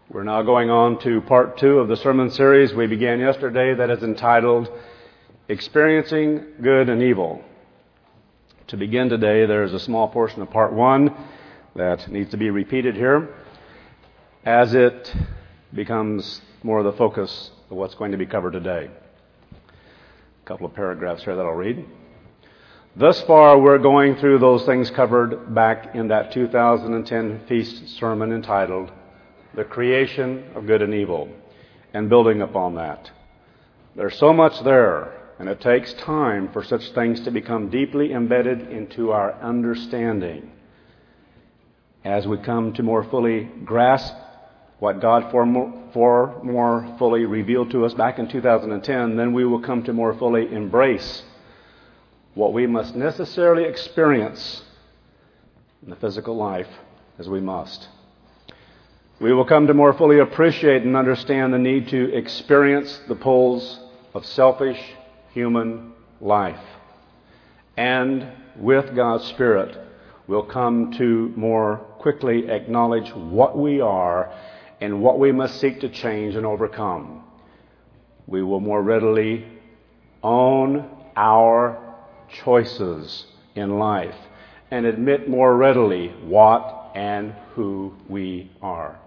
We're now going on to part 2 of the sermon series we began yesterday that is entitled Experiencing Good and Evil. To begin today, there is a small portion of part 1 that needs to be repeated here as it becomes more of the focus of what's going to be covered today. A couple of paragraphs here that I'll read. Thus far, we're going through those things covered back in that 2010 feast sermon entitled The Creation of Good and Evil, and building upon that. There's so much there, and it takes time for such things to become deeply embedded into our understanding. As we come to more fully grasp what God more fully revealed to us back in 2010, then we will come to more fully embrace what we must necessarily experience in the physical life as we must. We will come to more fully appreciate and understand the need to experience the pulls of selfish human life. And with God's Spirit, we'll come to more quickly acknowledge what we are and what we must seek to change and overcome. We will more readily own our choices in life and admit more readily what and who we are.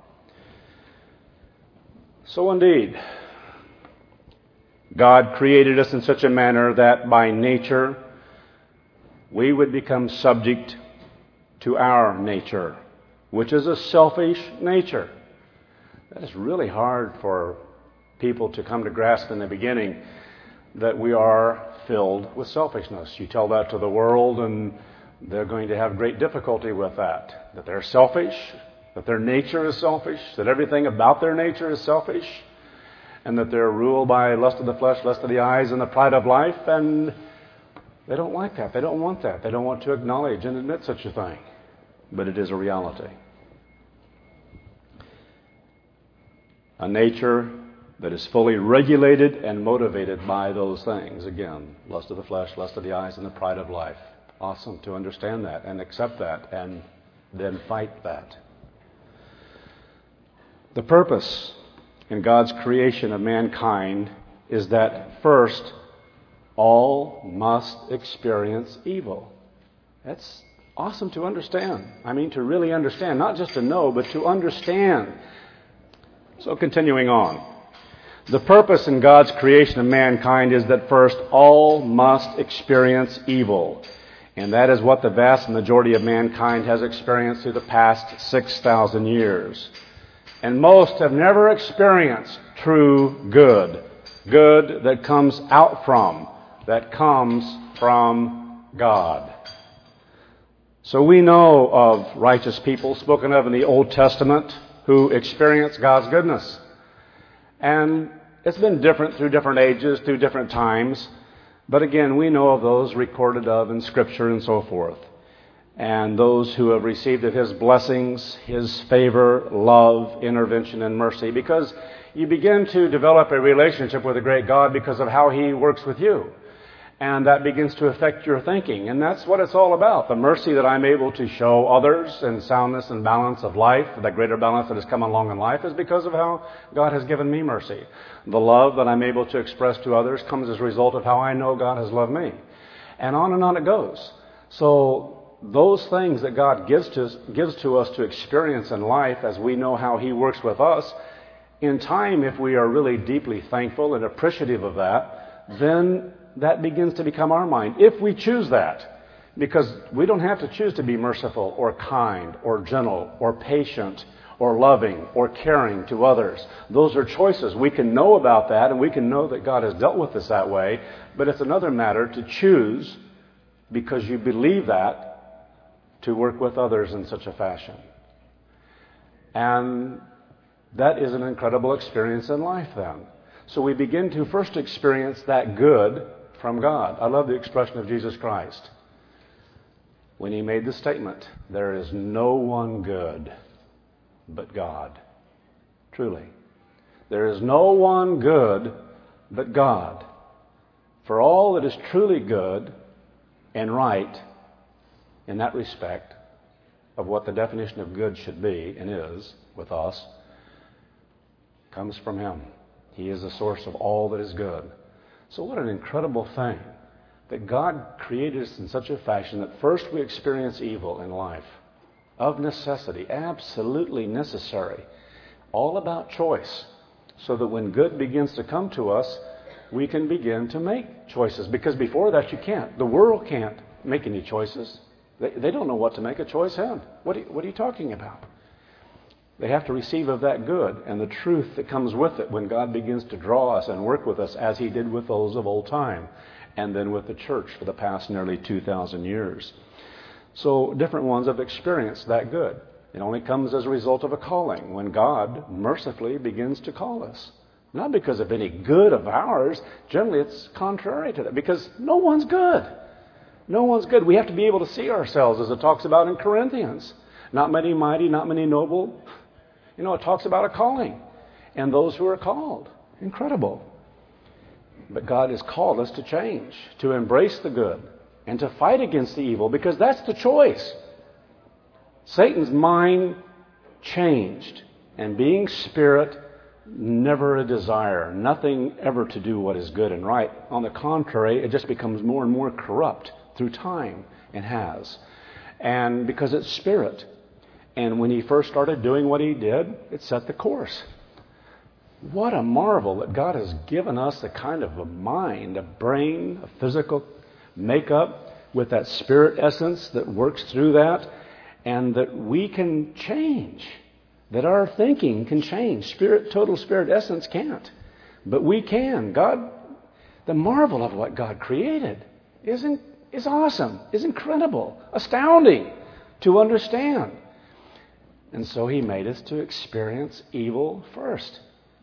So indeed, God created us in such a manner that by nature we would become subject to our nature, which is a selfish nature. That is really hard for people to come to grasp in the beginning, that we are filled with selfishness. You tell that to the world and they're going to have great difficulty with that they're selfish, that their nature is selfish, that everything about their nature is selfish, and that they're ruled by lust of the flesh, lust of the eyes, and the pride of life, and they don't like that. They don't want that. They don't want to acknowledge and admit such a thing. But it is a reality. A nature that is fully regulated and motivated by those things. Again, lust of the flesh, lust of the eyes, and the pride of life. Awesome to understand that and accept that and then fight that. The purpose in God's creation of mankind is that first, all must experience evil. That's awesome to understand. I mean, to really understand, not just to know, but to understand. So continuing on. The purpose in God's creation of mankind is that first, all must experience evil. And that is what the vast majority of mankind has experienced through the past 6,000 years. And most have never experienced true good. Good that comes from God. So we know of righteous people spoken of in the Old Testament who experience God's goodness. And it's been different through different ages, through different times. But again, we know of those recorded of in Scripture and so forth. And those who have received of His blessings, His favor, love, intervention, and mercy. Because you begin to develop a relationship with a great God because of how He works with you. And that begins to affect your thinking. And that's what it's all about. The mercy that I'm able to show others and soundness and balance of life, that greater balance that has come along in life, is because of how God has given me mercy. The love that I'm able to express to others comes as a result of how I know God has loved me. And on it goes. So those things that God gives to us to experience in life as we know how He works with us, in time, if we are really deeply thankful and appreciative of that, then that begins to become our mind, if we choose that. Because we don't have to choose to be merciful or kind or gentle or patient or loving or caring to others. Those are choices. We can know about that and we can know that God has dealt with us that way, but it's another matter to choose, because you believe that, to work with others in such a fashion. And that is an incredible experience in life then. So we begin to first experience that good from God. I love the expression of Jesus Christ when He made the statement, there is no one good but God. Truly. There is no one good but God. For all that is truly good and right in that respect of what the definition of good should be and is with us, comes from Him. He is the source of all that is good. So what an incredible thing that God created us in such a fashion that first we experience evil in life. Of necessity, absolutely necessary. All about choice. So that when good begins to come to us, we can begin to make choices. Because before that you can't. The world can't make any choices. They don't know what to make a choice in. What are you talking about? They have to receive of that good and the truth that comes with it when God begins to draw us and work with us as He did with those of old time and then with the church for the past nearly 2,000 years. So different ones have experienced that good. It only comes as a result of a calling when God mercifully begins to call us. Not because of any good of ours. Generally it's contrary to that because no one's good. No one's good. We have to be able to see ourselves as it talks about in Corinthians. Not many mighty, not many noble. It talks about a calling and those who are called. Incredible. But God has called us to change, to embrace the good, and to fight against the evil, because that's the choice. Satan's mind changed, and being spirit, never a desire, nothing ever to do what is good and right. On the contrary, it just becomes more and more corrupt through time, and has. And because it's spirit. And when he first started doing what he did, it set the course. What a marvel that God has given us the kind of a mind, a brain, a physical makeup with that spirit essence that works through that, and that we can change, that our thinking can change. Total spirit essence can't, but we can. God, the marvel of what God created is awesome, is incredible, astounding to understand. And so He made us to experience evil first.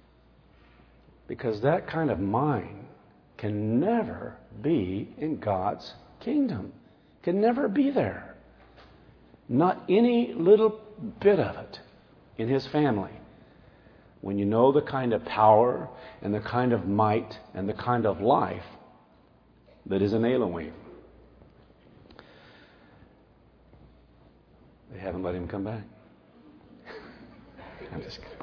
Because that kind of mind can never be in God's kingdom. Can never be there. Not any little bit of it in His family. When you know the kind of power and the kind of might and the kind of life that is in Elohim. They haven't let him come back. I'm just kidding.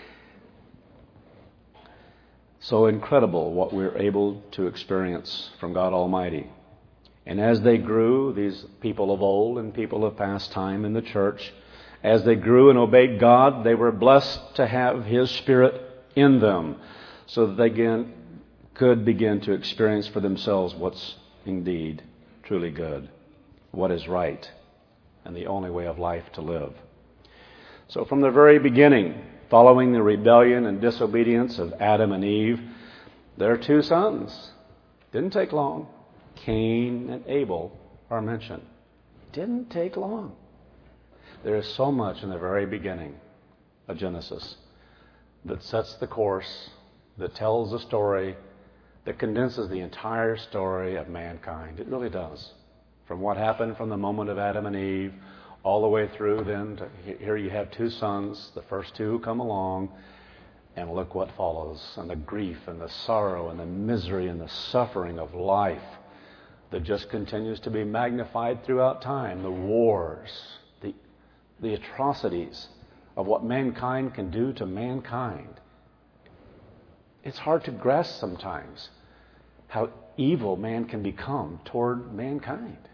So incredible what we're able to experience from God Almighty. And as they grew, these people of old and people of past time in the church, as they grew and obeyed God, they were blessed to have His Spirit in them so that they could begin to experience for themselves what's indeed truly good, what is right, and the only way of life to live. So from the very beginning, following the rebellion and disobedience of Adam and Eve, their two sons, didn't take long, Cain and Abel are mentioned. Didn't take long. There is so much in the very beginning of Genesis that sets the course, that tells the story, that condenses the entire story of mankind. It really does. From what happened from the moment of Adam and Eve all the way through then to here you have two sons, the first two who come along, and look what follows, and the grief and the sorrow and the misery and the suffering of life that just continues to be magnified throughout time, the wars, the atrocities of what mankind can do to mankind. It's hard to grasp sometimes how evil man can become toward mankind.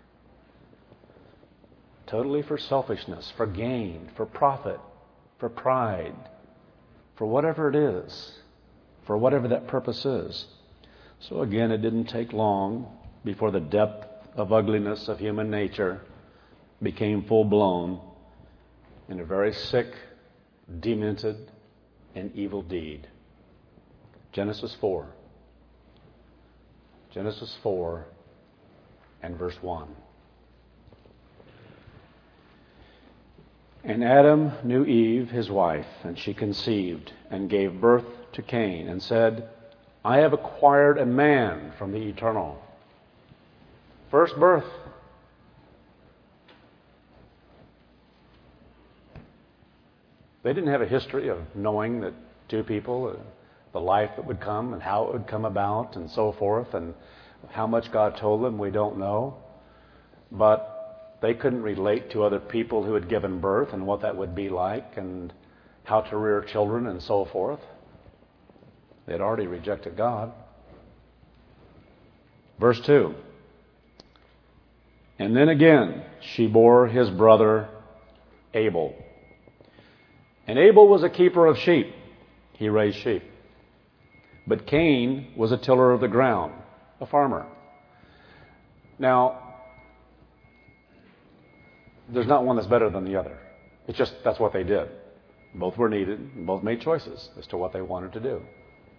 Totally for selfishness, for gain, for profit, for pride, for whatever it is, for whatever that purpose is. So again, it didn't take long before the depth of ugliness of human nature became full-blown in a very sick, demented, and evil deed. Genesis 4. Genesis 4 and verse 1. And Adam knew Eve, his wife, and she conceived and gave birth to Cain and said, I have acquired a man from the Eternal. First birth. They didn't have a history of knowing that two people, the life that would come and how it would come about and so forth, and how much God told them, we don't know. But they couldn't relate to other people who had given birth and what that would be like and how to rear children and so forth. They had already rejected God. Verse 2. And then again she bore his brother Abel. And Abel was a keeper of sheep. He raised sheep. But Cain was a tiller of the ground, a farmer. Now, there's not one that's better than the other. It's just that's what they did. Both were needed, and both made choices as to what they wanted to do.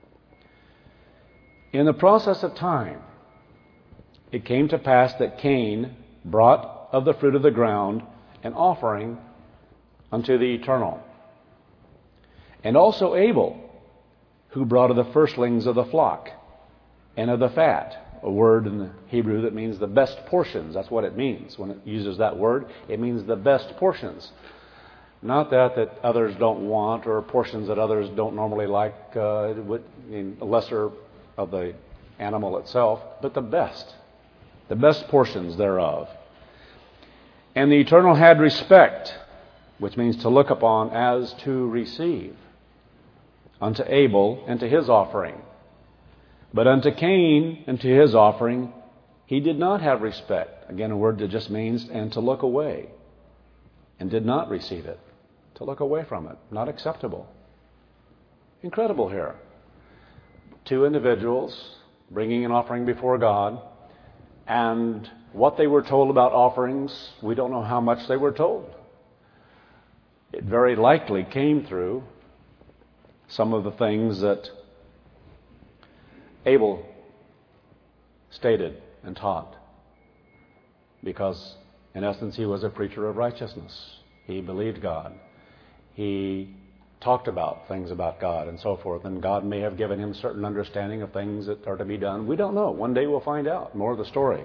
In the process of time, it came to pass that Cain brought of the fruit of the ground an offering unto the Eternal. And also Abel, who brought of the firstlings of the flock and of the fat, a word in the Hebrew that means the best portions. That's what it means when it uses that word. It means the best portions. Not that others don't want, or portions that others don't normally like, lesser of the animal itself, but the best portions thereof. And the Eternal had respect, which means to look upon as to receive, unto Abel and to his offering. But unto Cain and to his offering he did not have respect. Again, a word that just means and to look away, and did not receive it. To look away from it. Not acceptable. Incredible here. Two individuals bringing an offering before God, and what they were told about offerings, we don't know how much they were told. It very likely came through some of the things that Abel stated and taught, because in essence he was a preacher of righteousness. He believed God. He talked about things about God and so forth, and God may have given him certain understanding of things that are to be done. We don't know. One day we'll find out more of the story.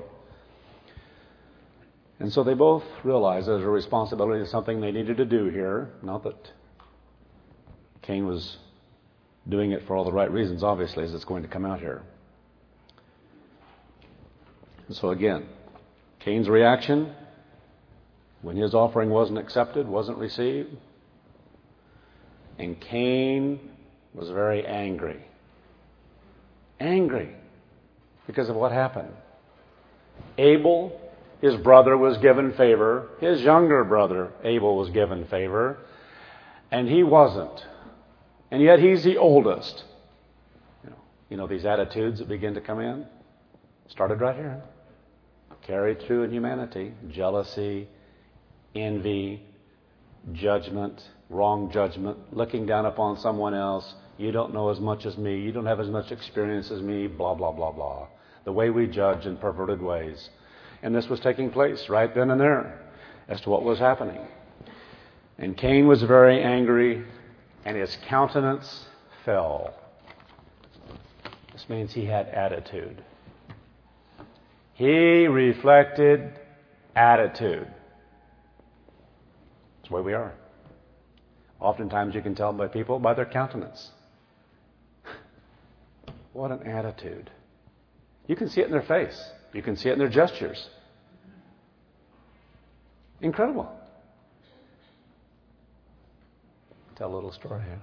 And so they both realized there's a responsibility of something they needed to do here. Not that Cain was doing it for all the right reasons, obviously, as it's going to come out here. And so again, Cain's reaction when his offering wasn't accepted, wasn't received. And Cain was very angry. Angry because of what happened. Abel, his brother, was given favor. His younger brother, Abel, was given favor. And he wasn't. And yet he's the oldest. You know these attitudes that begin to come in? Started right here. Carried through in humanity. Jealousy, envy, judgment, wrong judgment, looking down upon someone else. You don't know as much as me. You don't have as much experience as me. Blah, blah, blah, blah. The way we judge in perverted ways. And this was taking place right then and there as to what was happening. And Cain was very angry, and his countenance fell. This means he had attitude. He reflected attitude. That's the way we are. Oftentimes you can tell by people by their countenance. What an attitude. You can see it in their face. You can see it in their gestures. Incredible. Tell a little story here.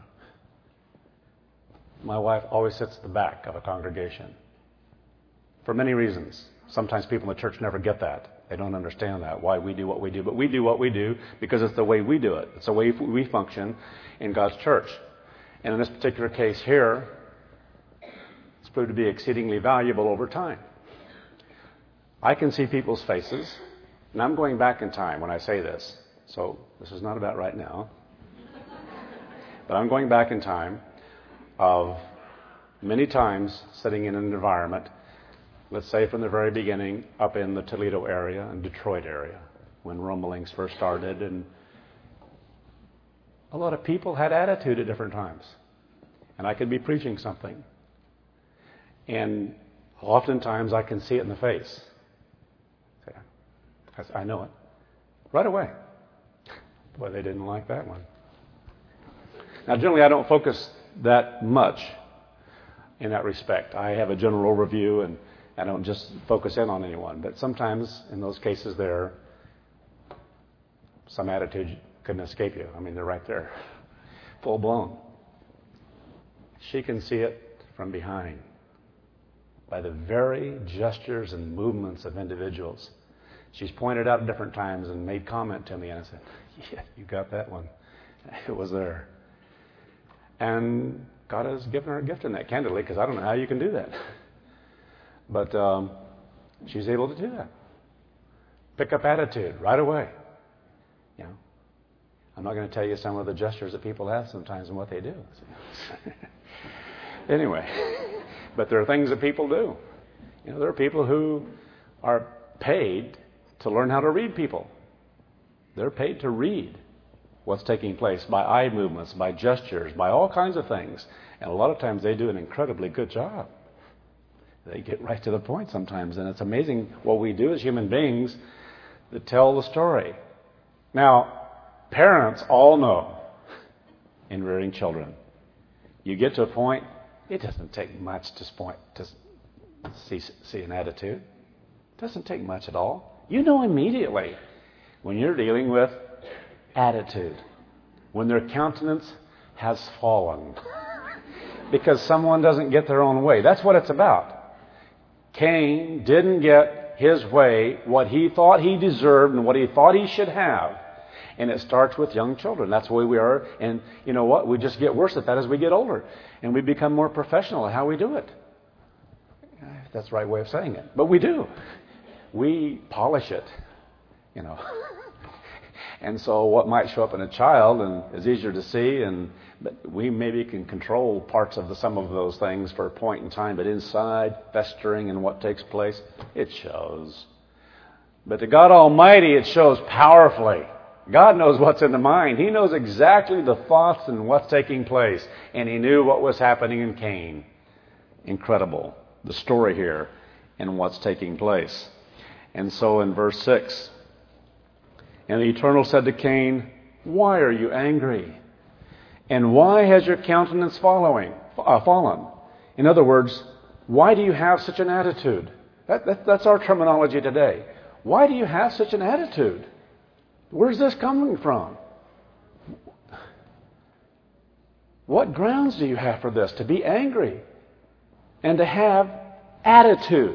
My wife always sits at the back of a congregation. For many reasons. Sometimes people in the church never get that. They don't understand that, why we do what we do. But we do what we do because it's the way we do it. It's the way we function in God's church. And in this particular case here, it's proved to be exceedingly valuable over time. I can see people's faces, and I'm going back in time when I say this. So this is not about right now. But I'm going back in time of many times sitting in an environment, let's say from the very beginning, up in the Toledo area and Detroit area, when Rumblings first started, and a lot of people had attitude at different times. And I could be preaching something, and oftentimes I can see it in the face. I know it. Right away. Boy, they didn't like that one. Now, generally, I don't focus that much in that respect. I have a general overview, and I don't just focus in on anyone. But sometimes, in those cases there, some attitude couldn't escape you. I mean, they're right there, full blown. She can see it from behind by the very gestures and movements of individuals. She's pointed out different times and made comment to me, and I said, yeah, you got that one. It was there. And God has given her a gift in that, candidly, because I don't know how you can do that. But she's able to do that. Pick up attitude right away. You know, I'm not going to tell you some of the gestures that people have sometimes and what they do. Anyway, but there are things that people do. You know, there are people who are paid to learn how to read people. They're paid to read what's taking place by eye movements, by gestures, by all kinds of things. And a lot of times they do an incredibly good job. They get right to the point sometimes. And it's amazing what we do as human beings that tell the story. Now, parents all know in rearing children, you get to a point, it doesn't take much to see an attitude. It doesn't take much at all. You know immediately when you're dealing with attitude, when their countenance has fallen because someone doesn't get their own way. That's what it's about. Cain didn't get his way, what he thought he deserved and what he thought he should have. And it starts with young children. That's the way we are. And you know what? We just get worse at that as we get older. And we become more professional at how we do it. If that's the right way of saying it. But we do. We polish it, you know. And so what might show up in a child and is easier to see, but we maybe can control parts of some of those things for a point in time, but inside, festering in what takes place, it shows. But to God Almighty, it shows powerfully. God knows what's in the mind. He knows exactly the thoughts and what's taking place. And He knew what was happening in Cain. Incredible, the story here and what's taking place. And so in verse 6, and the Eternal said to Cain, why are you angry? And why has your countenance fallen? In other words, why do you have such an attitude? That's our terminology today. Why do you have such an attitude? Where's this coming from? What grounds do you have for this? To be angry and to have attitude.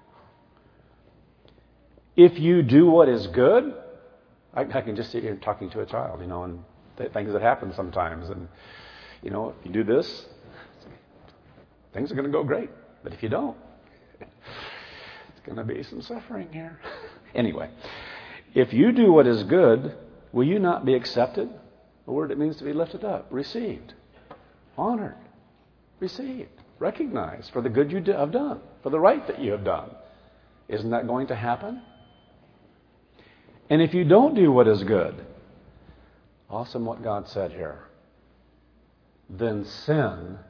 If you do what is good, I can just sit here talking to a child, you know, and things that happen sometimes. And, you know, if you do this, things are going to go great. But if you don't, it's going to be some suffering here. Anyway, if you do what is good, will you not be accepted? The word it means to be lifted up, received, honored, received, recognized for the good you have done, for the right that you have done. Isn't that going to happen? And if you don't do what is good, awesome what God said here, then sin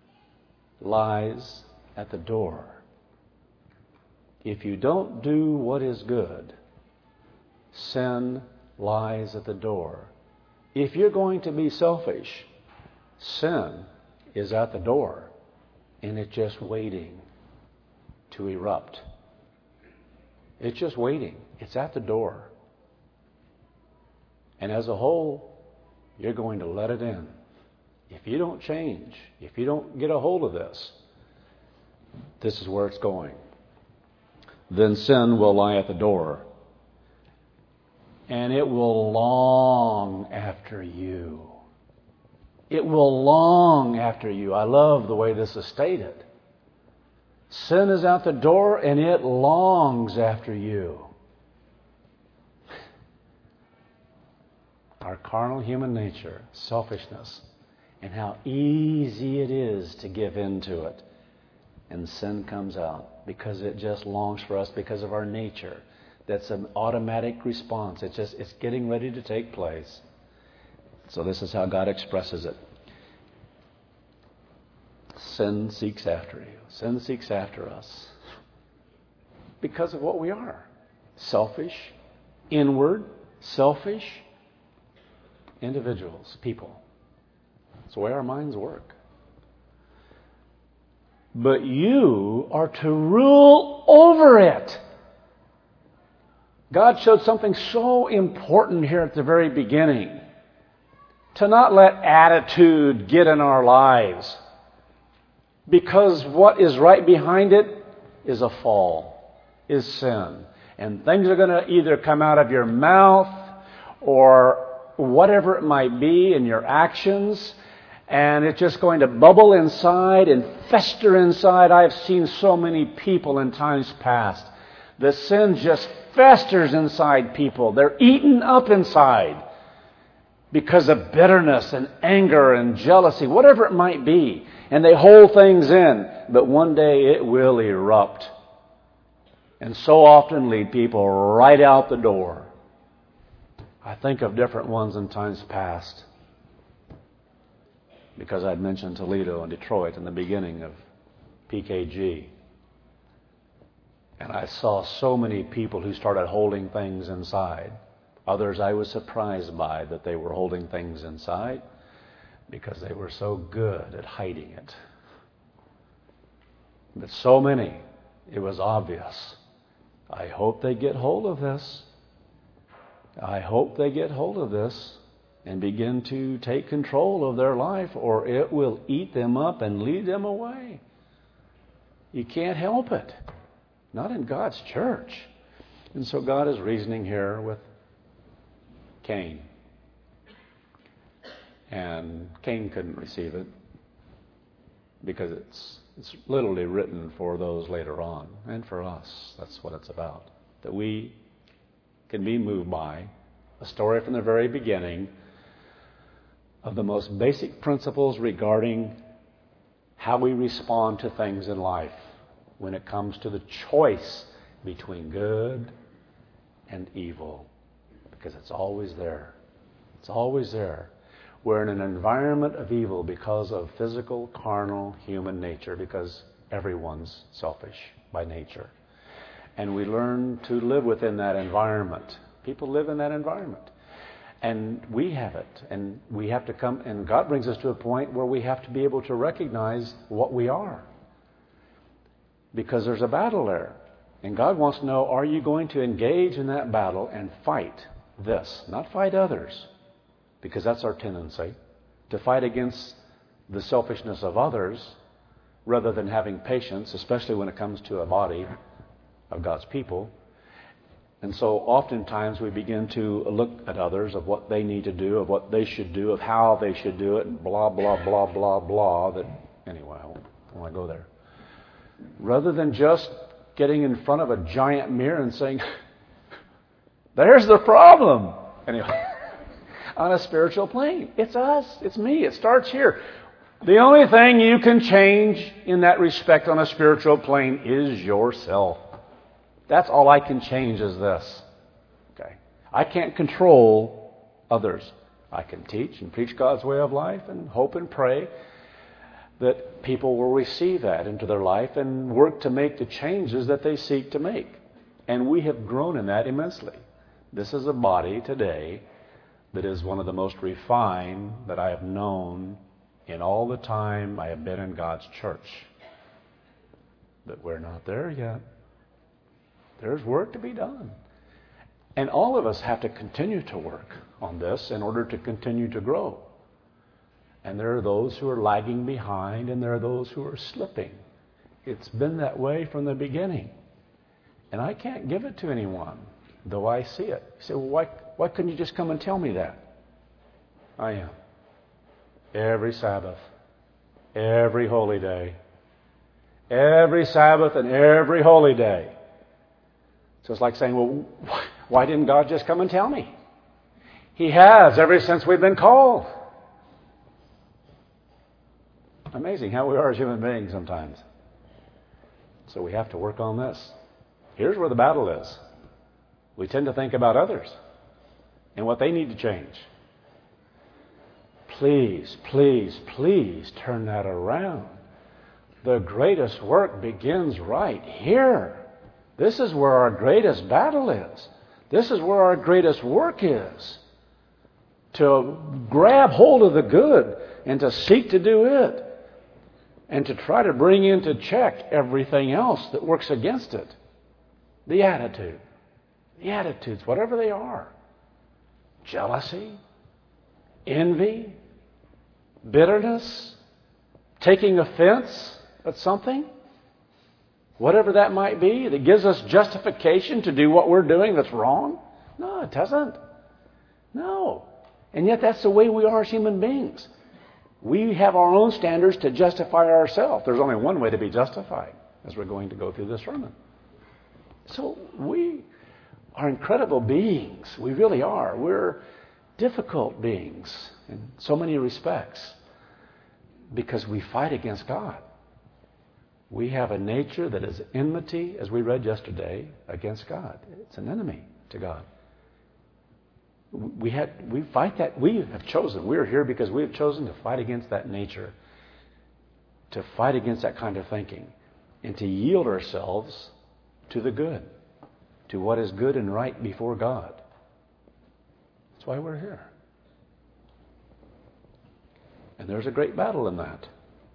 lies at the door. If you don't do what is good, sin lies at the door. If you're going to be selfish, sin is at the door, and it's just waiting to erupt. It's just waiting. It's at the door. And as a whole, you're going to let it in. If you don't change, if you don't get a hold of this, this is where it's going. Then sin will lie at the door, and it will long after you. It will long after you. I love the way this is stated. Sin is out the door, and it longs after you. Our carnal human nature, selfishness, and how easy it is to give in to it. And sin comes out because it just longs for us because of our nature. That's an automatic response. It's getting ready to take place. So this is how God expresses it. Sin seeks after you. Sin seeks after us because of what we are. Selfish, inward, selfish individuals, people. It's the way our minds work. But you are to rule over it. God showed something so important here at the very beginning. To not let attitude get in our lives. Because what is right behind it is a fall, is sin. And things are going to either come out of your mouth or whatever it might be in your actions, and it's just going to bubble inside and fester inside. I've seen so many people in times past. The sin just festers inside people. They're eaten up inside because of bitterness and anger and jealousy, whatever it might be. And they hold things in, but one day it will erupt. And so often lead people right out the door. I think of different ones in times past, because I'd mentioned Toledo and Detroit in the beginning of PKG. And I saw so many people who started holding things inside. Others I was surprised by that they were holding things inside because they were so good at hiding it. But so many, it was obvious. I hope they get hold of this. I hope they get hold of this and begin to take control of their life, or it will eat them up and lead them away. You can't help it. Not in God's church. And so God is reasoning here with Cain. And Cain couldn't receive it because it's literally written for those later on. And for us, that's what it's about. That we can be moved by a story from the very beginning of the most basic principles regarding how we respond to things in life when it comes to the choice between good and evil. Because it's always there. It's always there. We're in an environment of evil because of physical, carnal, human nature, because everyone's selfish by nature. And we learn to live within that environment. People live in that environment. And we have it. And we have to come, and God brings us to a point where we have to be able to recognize what we are. Because there's a battle there. And God wants to know, are you going to engage in that battle and fight this? Not fight others, because that's our tendency, to fight against the selfishness of others rather than having patience, especially when it comes to a body of God's people. And so oftentimes we begin to look at others of what they need to do, of what they should do, of how they should do it, and blah, blah, blah, blah, blah. Anyway, I don't want to go there. Rather than just getting in front of a giant mirror and saying, there's the problem. Anyway, on a spiritual plane. It's us. It's me. It starts here. The only thing you can change in that respect on a spiritual plane is yourself. That's all I can change is this. Okay. I can't control others. I can teach and preach God's way of life and hope and pray that people will receive that into their life and work to make the changes that they seek to make. And we have grown in that immensely. This is a body today that is one of the most refined that I have known in all the time I have been in God's church. But we're not there yet. There's work to be done. And all of us have to continue to work on this in order to continue to grow. And there are those who are lagging behind, and there are those who are slipping. It's been that way from the beginning. And I can't give it to anyone, though I see it. You say, well, why couldn't you just come and tell me that? I am. Every Sabbath, every holy day. Every Sabbath and every holy day. So it's like saying, well, why didn't God just come and tell me? He has ever since we've been called. Amazing how we are as human beings sometimes. So we have to work on this. Here's where the battle is. We tend to think about others and what they need to change. Please, please, please turn that around. The greatest work begins right here. This is where our greatest battle is. This is where our greatest work is. To grab hold of the good and to seek to do it. And to try to bring into check everything else that works against it. The attitude. The attitudes, whatever they are. Jealousy, envy, bitterness, taking offense at something? Whatever that might be, that gives us justification to do what we're doing that's wrong? No, it doesn't. No. And yet that's the way we are as human beings. We have our own standards to justify ourselves. There's only one way to be justified, as we're going to go through this sermon. So we are incredible beings. We really are. We're difficult beings in so many respects because we fight against God. We have a nature that is enmity, as we read yesterday, against God. It's an enemy to God. We fight that. We have chosen. We're here because we have chosen to fight against that nature, to fight against that kind of thinking, and to yield ourselves to the good, to what is good and right before God. That's why we're here. And there's a great battle in that.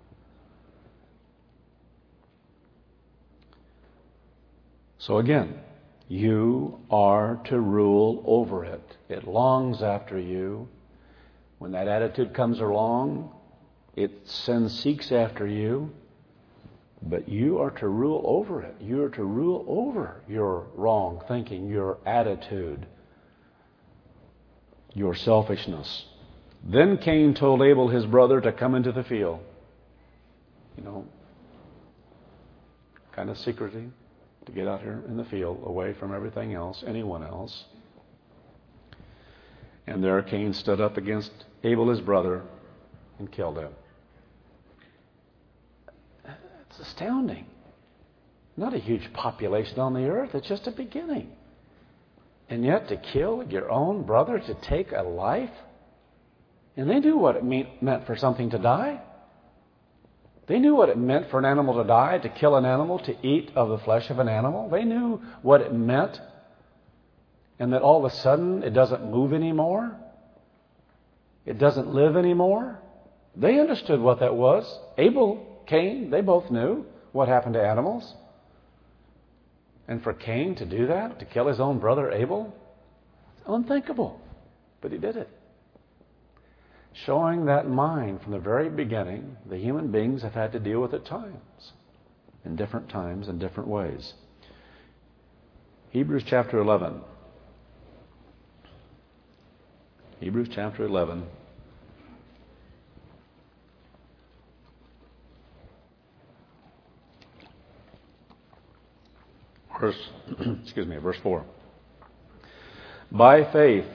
So again, you are to rule over it. It longs after you. When that attitude comes along, it seeks after you. But you are to rule over it. You are to rule over your wrong thinking, your attitude, your selfishness. Then Cain told Abel, his brother, to come into the field. Kind of secrecy. To get out here in the field, away from everything else, anyone else. And there Cain stood up against Abel, his brother, and killed him. It's astounding. Not a huge population on the earth, it's just a beginning. And yet to kill your own brother, to take a life? And they knew what it meant for something to die. They knew what it meant for an animal to die, to kill an animal, to eat of the flesh of an animal. They knew what it meant. And that all of a sudden it doesn't move anymore. It doesn't live anymore. They understood what that was. Abel, Cain, they both knew what happened to animals. And for Cain to do that, to kill his own brother Abel, it's unthinkable. But he did it. Showing that mind from the very beginning, the human beings have had to deal with at times, in different ways. Hebrews chapter 11. Hebrews chapter 11. Verse 4. By faith.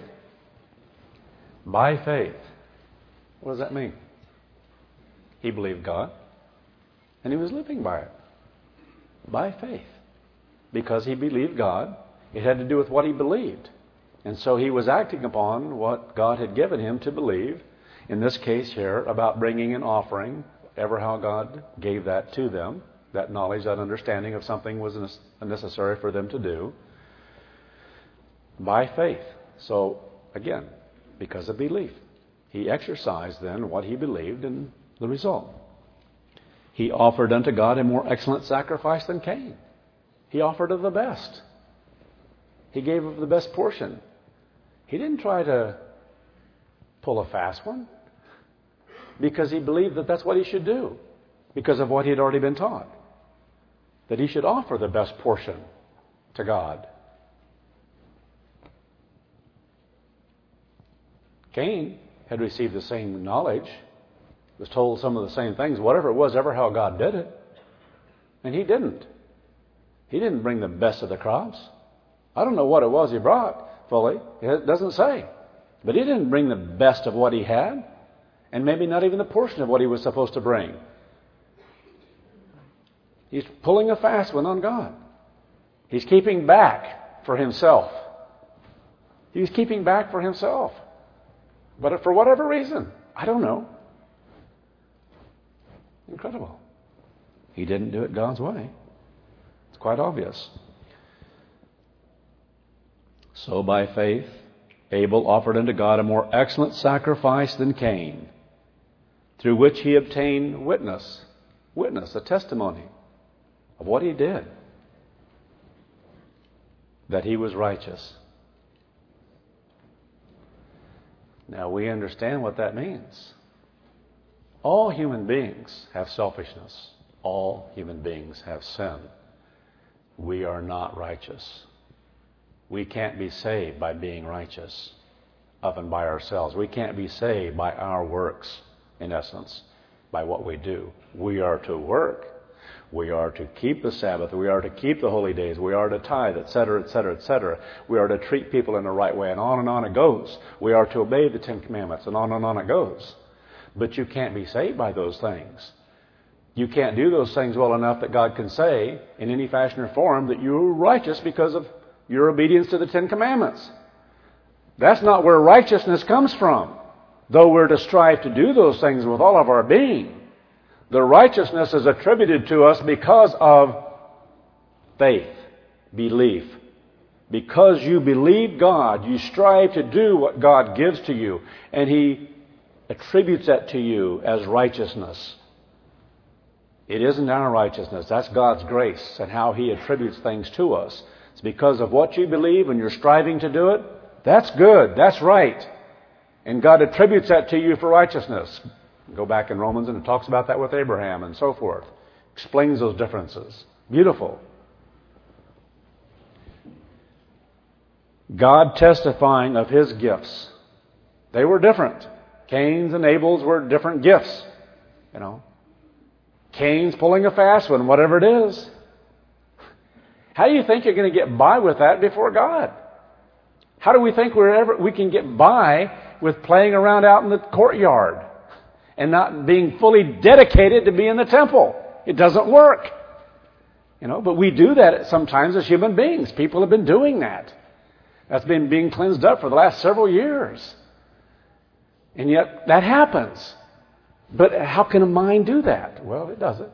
What does that mean? He believed God, and he was living by it. By faith. Because he believed God, it had to do with what he believed. And so he was acting upon what God had given him to believe. In this case here, about bringing an offering, ever how God gave that to them, that knowledge, that understanding of something was necessary for them to do. By faith. So, again, because of belief. He exercised then what he believed and the result. He offered unto God a more excellent sacrifice than Cain. He offered of the best. He gave of the best portion. He didn't try to pull a fast one because he believed that that's what he should do because of what he had already been taught. That he should offer the best portion to God. Cain had received the same knowledge, was told some of the same things, whatever it was, ever how God did it. And he didn't. He didn't bring the best of the crops. I don't know what it was he brought fully. It doesn't say. But he didn't bring the best of what he had, and maybe not even the portion of what he was supposed to bring. He's pulling a fast one on God. He's keeping back for himself. He's keeping back for himself. But for whatever reason, I don't know. Incredible. He didn't do it God's way. It's quite obvious. So by faith, Abel offered unto God a more excellent sacrifice than Cain, through which he obtained witness, a testimony of what he did, that he was righteous. Now we understand what that means. All human beings have selfishness. All human beings have sinned. We are not righteous. We can't be saved by being righteous of and by ourselves. We can't be saved by our works, in essence, by what we do. We are to work. We are to keep the Sabbath. We are to keep the holy days. We are to tithe, etc., etc., etc. We are to treat people in the right way, and on it goes. We are to obey the Ten Commandments, and on it goes. But you can't be saved by those things. You can't do those things well enough that God can say, in any fashion or form, that you're righteous because of your obedience to the Ten Commandments. That's not where righteousness comes from. Though we're to strive to do those things with all of our being, the righteousness is attributed to us because of faith, belief. Because you believe God, you strive to do what God gives to you, and He attributes that to you as righteousness. It isn't our righteousness. That's God's grace and how He attributes things to us. It's because of what you believe and you're striving to do it. That's good. That's right. And God attributes that to you for righteousness. Go back in Romans and it talks about that with Abraham and so forth. Explains those differences. Beautiful. God testifying of His gifts. They were different. Cain's and Abel's were different gifts. You know. Cain's pulling a fast one, whatever it is. How do you think you're going to get by with that before God? How do we think we can get by with playing around out in the courtyard and not being fully dedicated to be in the temple? It doesn't work. You know, but we do that sometimes as human beings. People have been doing that. That's been being cleansed up for the last several years. And yet that happens. But how can a mind do that? Well, it doesn't.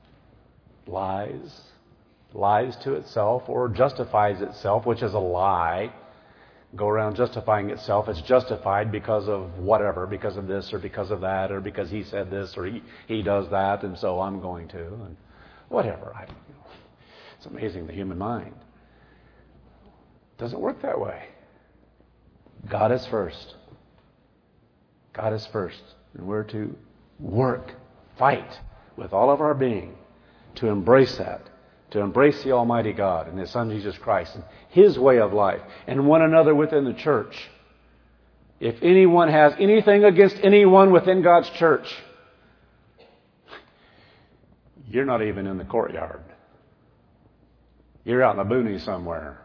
Lies to itself or justifies itself, which is a lie. Go around justifying itself. It's justified because of whatever, because of this or because of that, or because he said this or he does that, and so I'm going to, and whatever. It's amazing, the human mind. It doesn't work that way. God is first. God is first. And we're to work, fight with all of our being to embrace that, to embrace the Almighty God and His Son Jesus Christ and His way of life and one another within the church. If anyone has anything against anyone within God's church, you're not even in the courtyard. You're out in the boonies somewhere.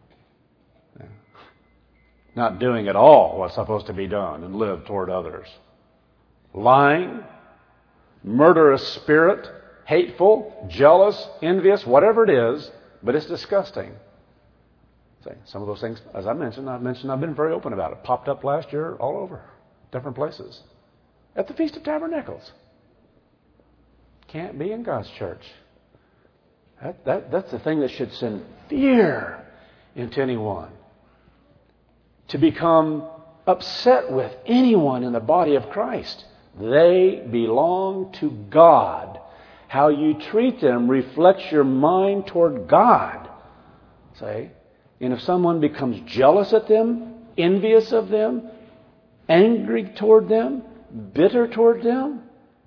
Not doing at all what's supposed to be done and live toward others. Lying, murderous spirit, hateful, jealous, envious, whatever it is, but it's disgusting. Some of those things, as I've been very open about it. Popped up last year all over, different places. At the Feast of Tabernacles. Can't be in God's church. That's the thing that should send fear into anyone. To become upset with anyone in the body of Christ. They belong to God. How you treat them reflects your mind toward God. Say, and if someone becomes jealous at them, envious of them, angry toward them, bitter toward them,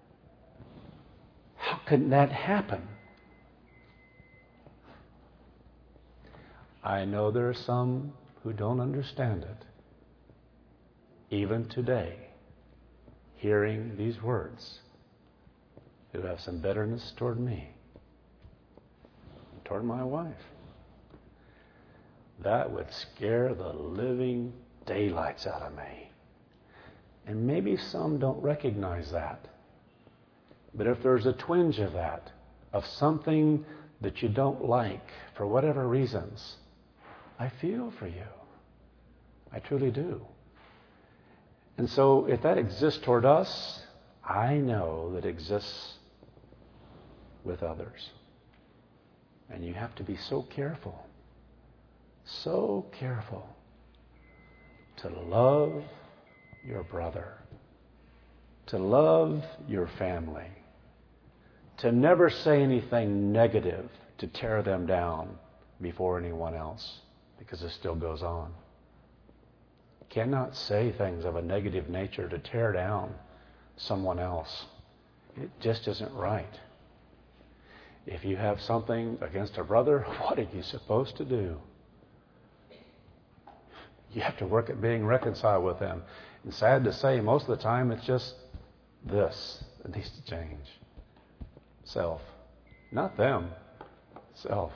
how can that happen? I know there are some who don't understand it. Even today, hearing these words, who have some bitterness toward me, toward my wife. That would scare the living daylights out of me. And maybe some don't recognize that. But if there's a twinge of that, of something that you don't like for whatever reasons, I feel for you. I truly do. And so if that exists toward us, I know that exists with others. And you have to be so careful to love your brother, to love your family, to never say anything negative to tear them down before anyone else, because it still goes on. Cannot say things of a negative nature to tear down someone else. It just isn't right. If you have something against a brother, what are you supposed to do? You have to work at being reconciled with them. And sad to say, most of the time it's just this that needs to change. Self. Not them. Self.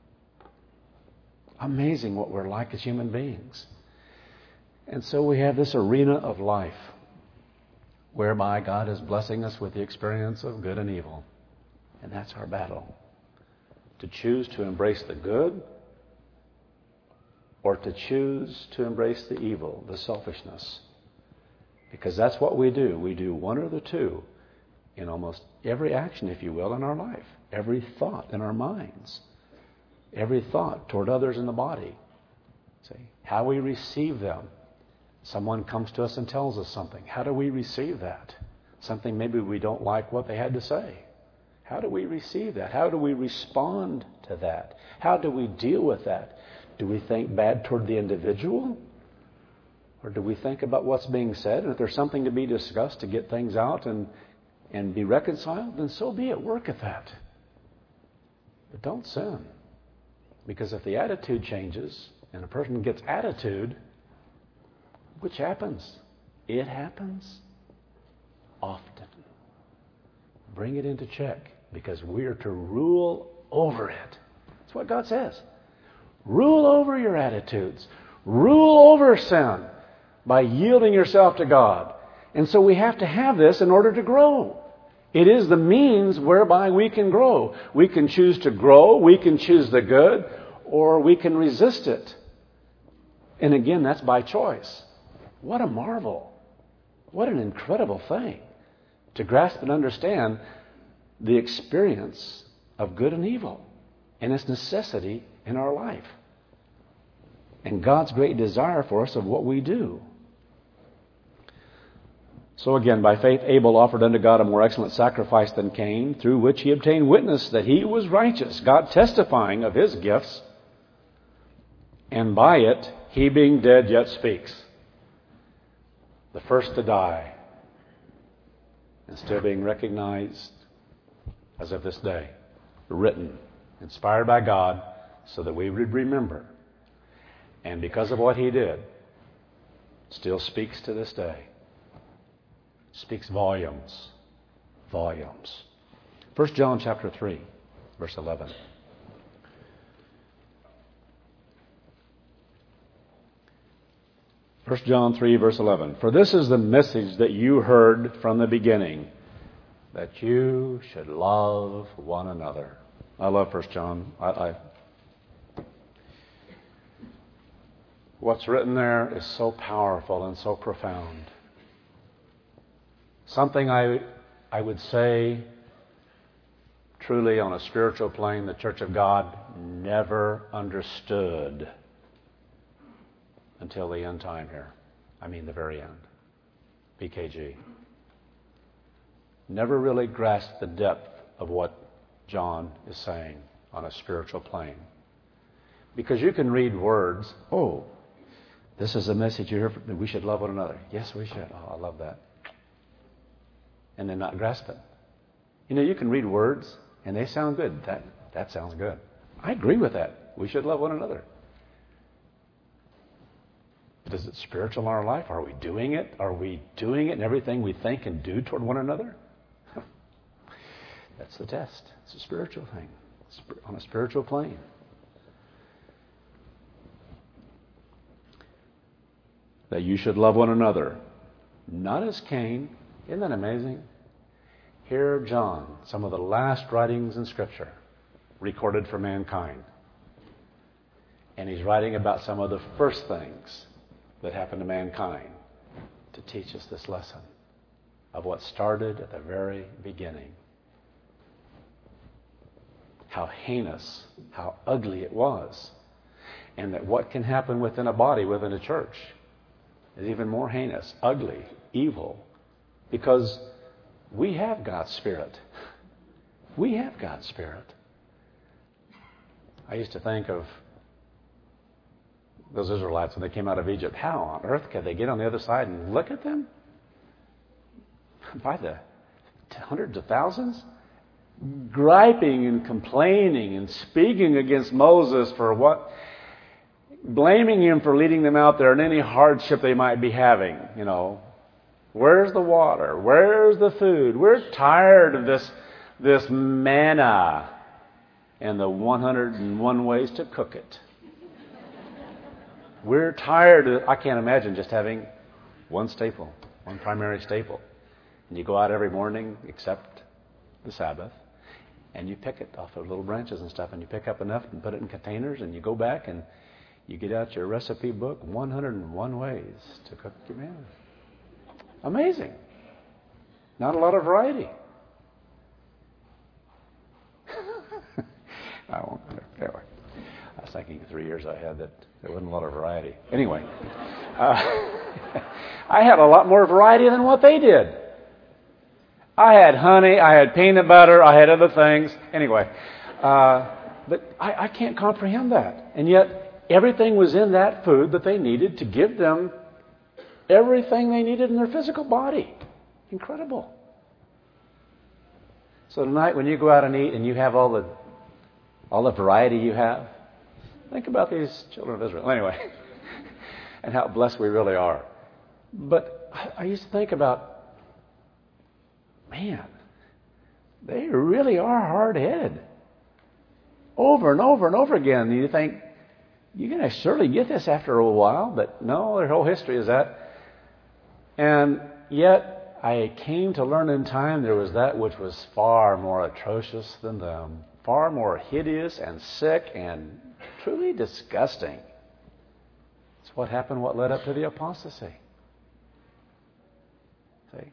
Amazing what we're like as human beings. And so we have this arena of life whereby God is blessing us with the experience of good and evil. And that's our battle. To choose to embrace the good or to choose to embrace the evil, the selfishness. Because that's what we do. We do one or the two in almost every action, if you will, in our life. Every thought in our minds. Every thought toward others in the body. See, how we receive them. Someone comes to us and tells us something. How do we receive that? Something maybe we don't like what they had to say. How do we receive that? How do we respond to that? How do we deal with that? Do we think bad toward the individual? Or do we think about what's being said? And if there's something to be discussed to get things out and be reconciled, then so be it. Work at that. But don't sin. Because if the attitude changes and a person gets attitude, which happens? It happens often. Bring it into check because we are to rule over it. That's what God says. Rule over your attitudes. Rule over sin by yielding yourself to God. And so we have to have this in order to grow. It is the means whereby we can grow. We can choose to grow, we can choose the good, or we can resist it. And again, that's by choice. What a marvel. What an incredible thing to grasp and understand the experience of good and evil and its necessity in our life. And God's great desire for us of what we do. So again, by faith Abel offered unto God a more excellent sacrifice than Cain, through which he obtained witness that he was righteous, God testifying of his gifts, and by it he being dead yet speaks. The first to die, and still being recognized as of this day, written, inspired by God, so that we would remember. And because of what he did, still speaks to this day. Speaks volumes. Volumes. 1 John chapter 3, verse 11. First John 3, verse 11. For this is the message that you heard from the beginning, that you should love one another. I love 1 John. What's written there is so powerful and so profound. Something I would say truly on a spiritual plane, the Church of God never understood until the end time here. I mean the very end. BKG. Never really grasped the depth of what John is saying on a spiritual plane. Because you can read words, oh, this is a message you hear that we should love one another. Yes, we should. Oh, I love that. And then not grasp it. You know, you can read words and they sound good. That sounds good. I agree with that. We should love one another. But is it spiritual in our life? Are we doing it? Are we doing it in everything we think and do toward one another? That's the test. It's a spiritual thing. It's on a spiritual plane. That you should love one another. Not as Cain. Isn't that amazing? Here, John, some of the last writings in Scripture recorded for mankind. And he's writing about some of the first things that happened to mankind to teach us this lesson of what started at the very beginning. How heinous, how ugly it was. And that what can happen within a body, within a church, is even more heinous, ugly, evil. Because we have God's Spirit. We have God's Spirit. I used to think of those Israelites when they came out of Egypt. How on earth could they get on the other side and look at them? By the hundreds of thousands? griping and complaining and speaking against Moses for what, blaming him for leading them out there in any hardship they might be having. Where's the water? Where's the food? We're tired of this manna and the 101 ways to cook it. We're tired of, I can't imagine just having one staple, one primary staple. And you go out every morning except the Sabbath, and you pick it off of little branches and stuff, and you pick up enough and put it in containers, and you go back and you get out your recipe book, 101 ways to cook your manna. Amazing. Not a lot of variety. Anyway, I was thinking 3 years I had that there wasn't a lot of variety. Anyway, I had a lot more variety than what they did. I had honey, I had peanut butter, I had other things. Anyway, but I can't comprehend that. And yet, everything was in that food that they needed to give them everything they needed in their physical body. Incredible. So tonight, when you go out and eat and you have all the variety you have, think about these children of Israel. Anyway, and how blessed we really are. But I used to think about, man, they really are hard-headed. Over and over and over again. You think, you're going to surely get this after a while, but no, their whole history is that. And yet, I came to learn in time there was that which was far more atrocious than them, far more hideous and sick and truly disgusting. It's what happened, what led up to the apostasy. See?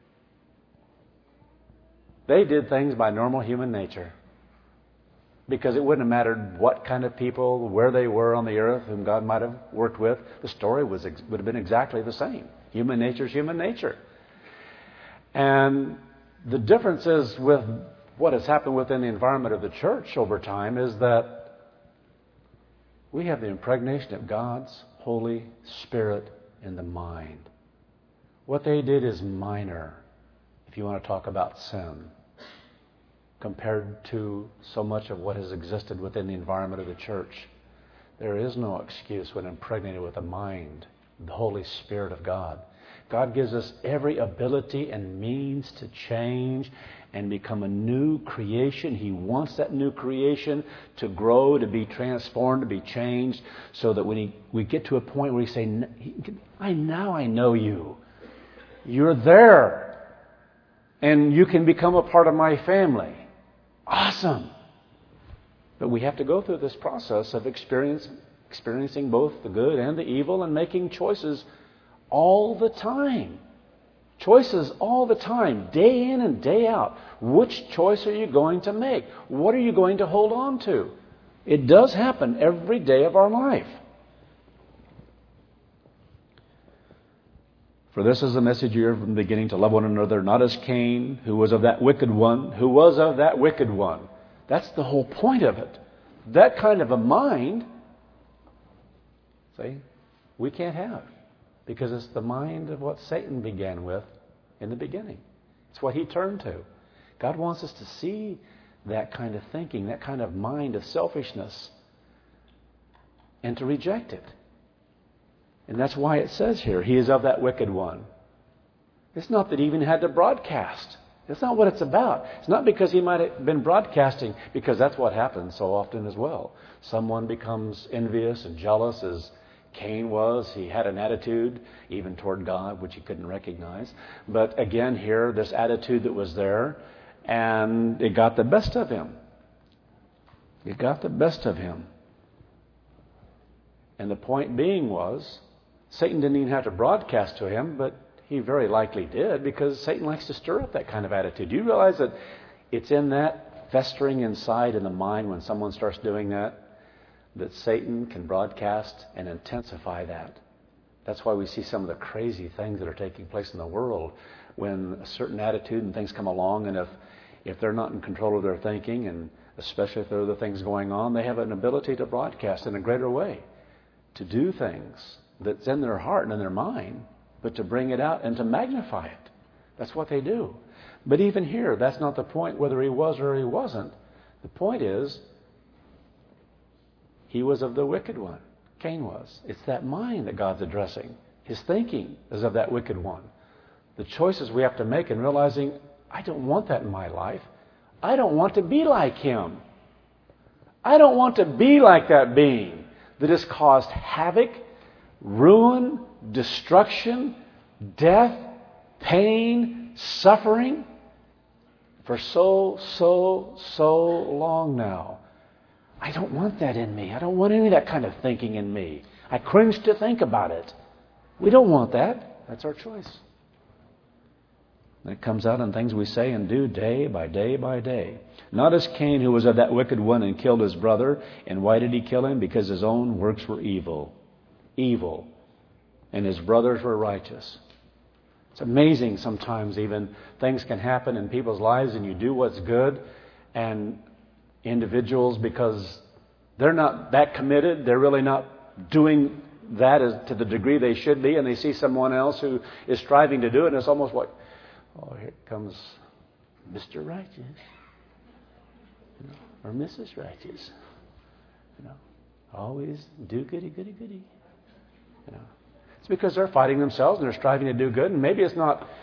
They did things by normal human nature. Because it wouldn't have mattered what kind of people, where they were on the earth, whom God might have worked with. The story would have been exactly the same. Human nature is human nature. And the difference is with what has happened within the environment of the church over time is that we have the impregnation of God's Holy Spirit in the mind. What they did is minor, if you want to talk about sin, compared to so much of what has existed within the environment of the church. There is no excuse when impregnated with the mind, the Holy Spirit of God. God gives us every ability and means to change and become a new creation. He wants that new creation to grow, to be transformed, to be changed, so that when we get to a point where we say, I know you. You're there. And you can become a part of my family. Awesome. But we have to go through this process of experiencing both the good and the evil and making choices all the time. Choices all the time, day in and day out. Which choice are you going to make? What are you going to hold on to? It does happen every day of our life. For this is the message you heard from the beginning, to love one another, not as Cain, who was of that wicked one. That's the whole point of it. That kind of a mind, see, we can't have. Because it's the mind of what Satan began with in the beginning. It's what he turned to. God wants us to see that kind of thinking, that kind of mind of selfishness, and to reject it. And that's why it says here, he is of that wicked one. It's not that he even had to broadcast. That's not what it's about. It's not because he might have been broadcasting, because that's what happens so often as well. Someone becomes envious and jealous, as Cain was. He had an attitude, even toward God, which he couldn't recognize. But again here, this attitude that was there, and it got the best of him. It got the best of him. And the point being was, Satan didn't even have to broadcast to him, but he very likely did, because Satan likes to stir up that kind of attitude. Do you realize that it's in that festering inside in the mind when someone starts doing that Satan can broadcast and intensify that? That's why we see some of the crazy things that are taking place in the world when a certain attitude and things come along, and if they're not in control of their thinking, and especially if there are other things going on, they have an ability to broadcast in a greater way, to do things that's in their heart and in their mind, but to bring it out and to magnify it. That's what they do. But even here, that's not the point whether he was or he wasn't. The point is, he was of the wicked one. Cain was. It's that mind that God's addressing. His thinking is of that wicked one. The choices we have to make in realizing, I don't want that in my life. I don't want to be like him. I don't want to be like that being that has caused havoc, ruin, destruction, death, pain, suffering for so long now. I don't want that in me. I don't want any of that kind of thinking in me. I cringe to think about it. We don't want that. That's our choice. And it comes out in things we say and do day by day by day. Not as Cain, who was of that wicked one and killed his brother. And why did he kill him? Because his own works were evil. Evil. And his brothers were righteous. It's amazing sometimes even things can happen in people's lives and you do what's good, and individuals, because they're not that committed, they're really not doing that as to the degree they should be, and they see someone else who is striving to do it, and it's almost like, oh, here comes Mr. Righteous, or Mrs. Righteous. Always do goody. It's because they're fighting themselves and they're striving to do good, and maybe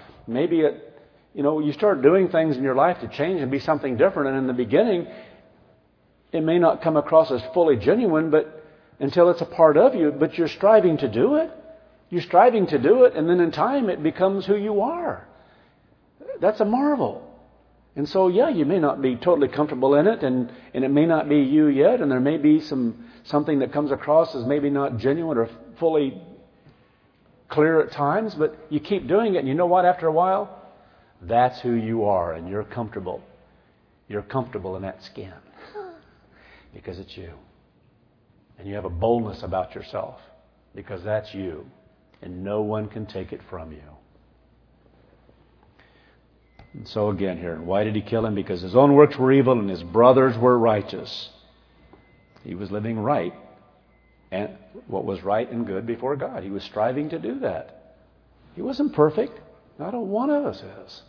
you start doing things in your life to change and be something different, and in the beginning, it may not come across as fully genuine, but until it's a part of you, but you're striving to do it. You're striving to do it, and then in time it becomes who you are. That's a marvel. And so, you may not be totally comfortable in it, and it may not be you yet, and there may be something that comes across as maybe not genuine or fully clear at times, but you keep doing it, and you know what? After a while, that's who you are, and you're comfortable. You're comfortable in that skin because it's you. And you have a boldness about yourself because that's you, and no one can take it from you. And so again here, why did he kill him? Because his own works were evil and his brothers were righteous. He was living right, and what was right and good before God. He was striving to do that. He wasn't perfect. Not a one of us is.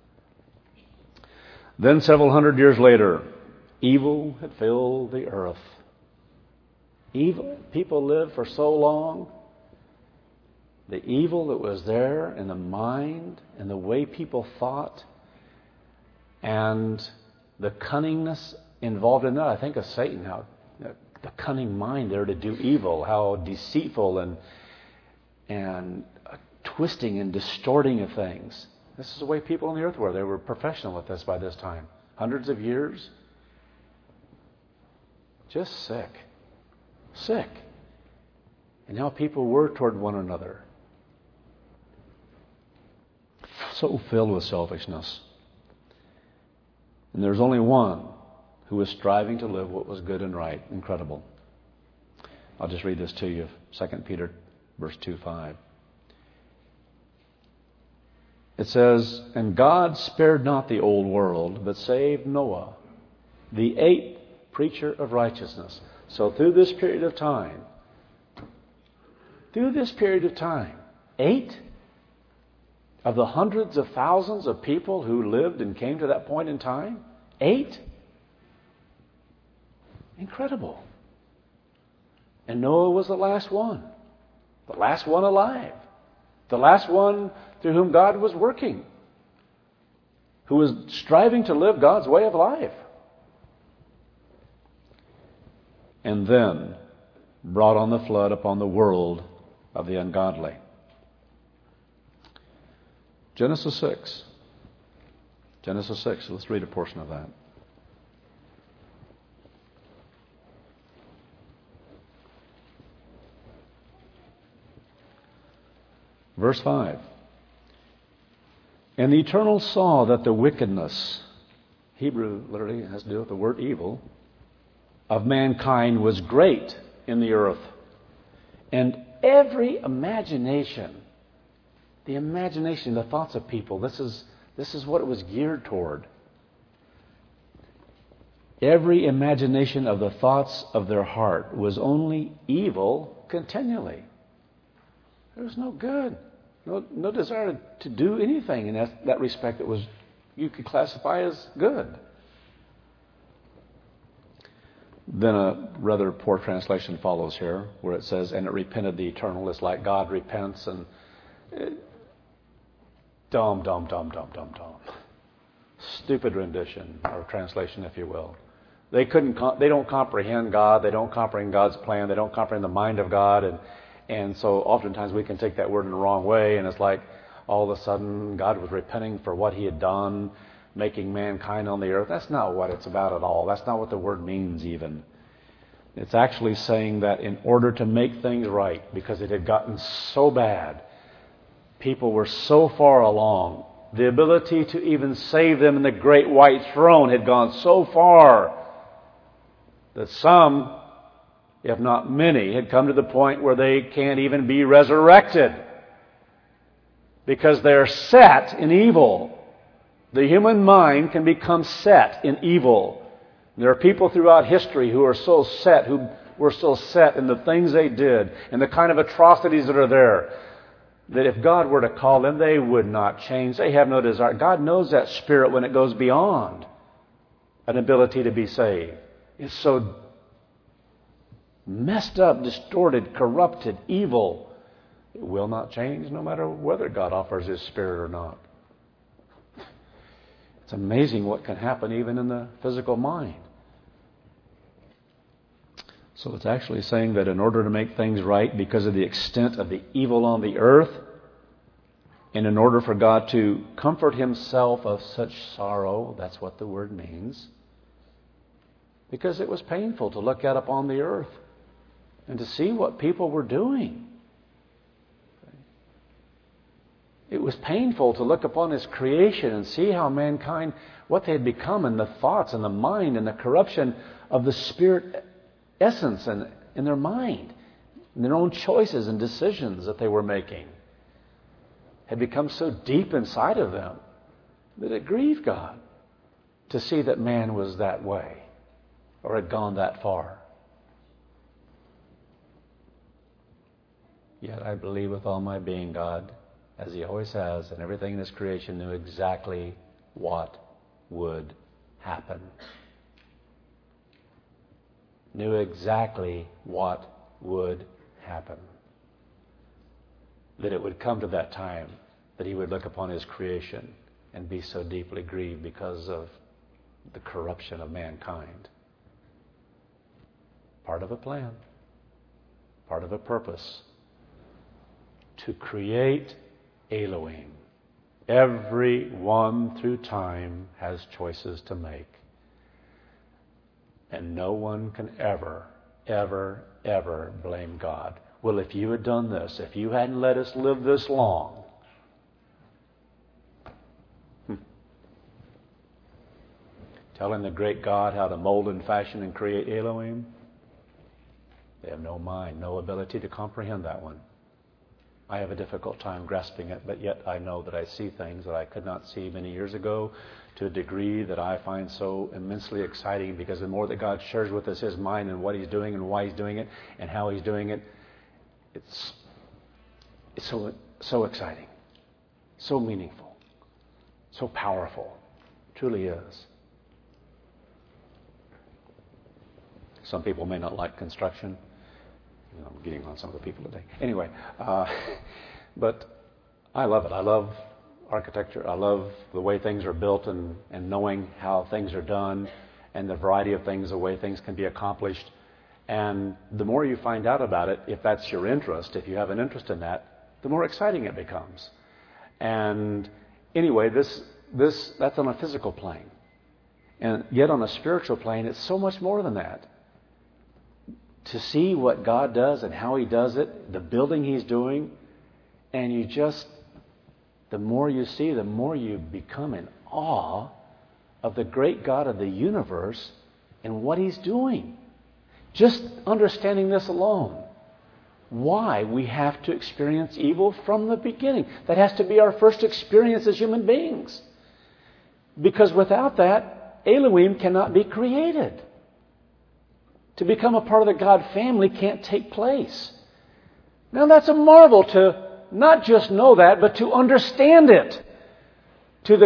Then several hundred years later, evil had filled the earth. Evil. People lived for so long. The evil that was there in the mind and the way people thought and the cunningness involved in that. I think of Satan, how the cunning mind there to do evil, how deceitful and twisting and distorting of things. This is the way people on the earth were. They were professional at this by this time. Hundreds of years. Just sick. Sick. And how people were toward one another. So filled with selfishness. And there's only one who was striving to live what was good and right. Incredible. I'll just read this to you. 2 Peter verse 2:5. It says, "And God spared not the old world, but saved Noah, the eighth preacher of righteousness." So through this period of time, 8 of the hundreds of thousands of people who lived and came to that point in time, 8? Incredible. And Noah was the last one alive, the last one through whom God was working, who was striving to live God's way of life. And then brought on the flood upon the world of the ungodly. Genesis 6. Let's read a portion of that. Verse 5. "And the Eternal saw that the wickedness," Hebrew literally has to do with the word evil, "of mankind was great in the earth, and every imagination," the thoughts of people, this is what it was geared toward. "Every imagination of the thoughts of their heart was only evil continually." There was no good, no desire to do anything in that respect that was you could classify as good. Then a rather poor translation follows here, where it says, and it repented the eternal. It's like God repents, and dumb. Stupid rendition, or translation, if you will. They don't comprehend God. They don't comprehend God's plan. They don't comprehend the mind of God. And so oftentimes we can take that word in the wrong way, and it's like all of a sudden God was repenting for what He had done, making mankind on the earth. That's not what it's about at all. That's not what the word means even. It's actually saying that in order to make things right, because it had gotten so bad, people were so far along, the ability to even save them in the great white throne had gone so far that some, if not many, had come to the point where they can't even be resurrected because they're set in evil. The human mind can become set in evil. There are people throughout history who were so set in the things they did and the kind of atrocities that are there, that if God were to call them, they would not change. They have no desire. God knows that spirit when it goes beyond an ability to be saved. It's so messed up, distorted, corrupted, evil. It will not change no matter whether God offers His Spirit or not. It's amazing what can happen even in the physical mind. So it's actually saying that in order to make things right because of the extent of the evil on the earth, and in order for God to comfort Himself of such sorrow, that's what the word means, because it was painful to look out upon the earth and to see what people were doing. It was painful to look upon His creation and see how mankind, what they had become, and the thoughts and the mind and the corruption of the spirit essence and in their mind, and their own choices and decisions that they were making had become so deep inside of them that it grieved God to see that man was that way or had gone that far. Yet I believe with all my being, God, as He always has, and everything in His creation, knew exactly what would happen. Knew exactly what would happen. That it would come to that time that He would look upon His creation and be so deeply grieved because of the corruption of mankind. Part of a plan, part of a purpose, to create Elohim. Everyone through time has choices to make. And no one can ever blame God. Well, if you had done this, if you hadn't let us live this long. Telling the great God how to mold and fashion and create Elohim, they have no mind, no ability to comprehend that one. I have a difficult time grasping it, but yet I know that I see things that I could not see many years ago to a degree that I find so immensely exciting, because the more that God shares with us His mind and what He's doing and why He's doing it and how He's doing it, it's so exciting, so meaningful, so powerful. It truly is. Some people may not like construction. I'm getting on some of the people today. Anyway, but I love it. I love architecture. I love the way things are built and knowing how things are done and the variety of things, the way things can be accomplished. And the more you find out about it, if that's your interest, if you have an interest in that, the more exciting it becomes. And anyway, that's on a physical plane. And yet on a spiritual plane, it's so much more than that. To see what God does and how He does it, the building He's doing, and the more you see, the more you become in awe of the great God of the universe and what He's doing. Just understanding this alone, why we have to experience evil from the beginning. That has to be our first experience as human beings. Because without that, Elohim cannot be created. To become a part of the God family can't take place. Now that's a marvel to not just know that, but to understand it. To the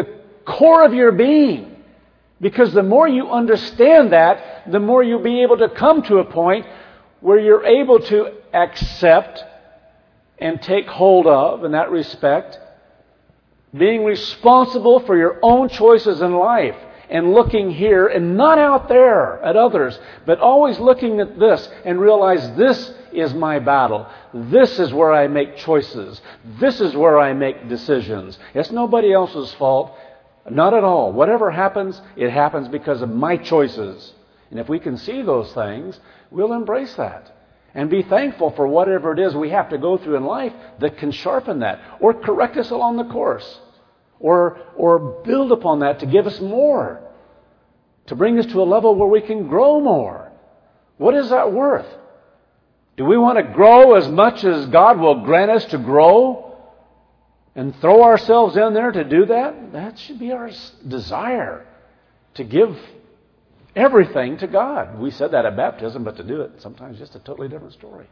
core of your being. Because the more you understand that, the more you'll be able to come to a point where you're able to accept and take hold of, in that respect, being responsible for your own choices in life and looking here and not out there at others, but always looking at this and realize this is my battle. This is where I make choices. This is where I make decisions. It's nobody else's fault. Not at all. Whatever happens, it happens because of my choices. And if we can see those things, we'll embrace that and be thankful for whatever it is we have to go through in life that can sharpen that or correct us along the course or build upon that to give us more, to bring us to a level where we can grow more. What is that worth? Do we want to grow as much as God will grant us to grow? And throw ourselves in there to do that? That should be our desire, to give everything to God. We said that at baptism, but to do it, sometimes just a totally different story.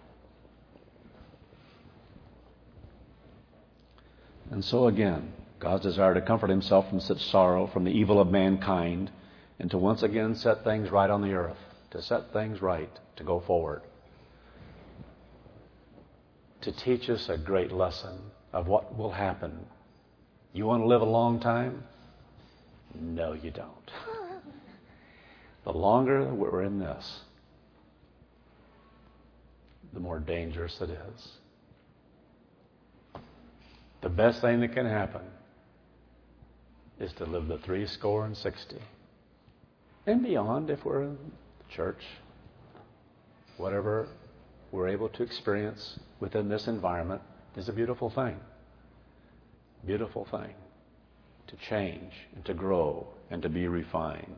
And so again, God's desire to comfort Himself from such sorrow, from the evil of mankind, and to once again set things right on the earth, to set things right, to go forward, to teach us a great lesson of what will happen. You want to live a long time? No, you don't. The longer that we're in this, the more dangerous it is. The best thing that can happen is to live the 60 and beyond, if we're in the church. Whatever we're able to experience within this environment is a beautiful thing. Beautiful thing. To change and to grow and to be refined.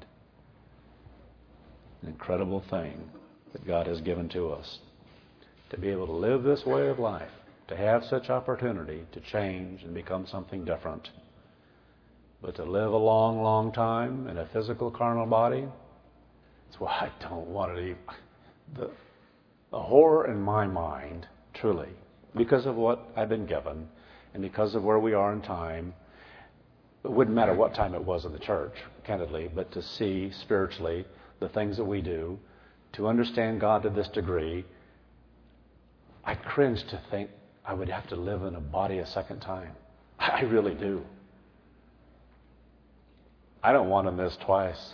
An incredible thing that God has given to us. To be able to live this way of life. To have such opportunity to change and become something different. But to live a long, long time in a physical, carnal body, that's why I don't want it. The horror in my mind, truly, because of what I've been given and because of where we are in time. It wouldn't matter what time it was in the church, candidly, but to see spiritually the things that we do, to understand God to this degree, I cringe to think I would have to live in a body a second time. I really do. I don't want to miss twice.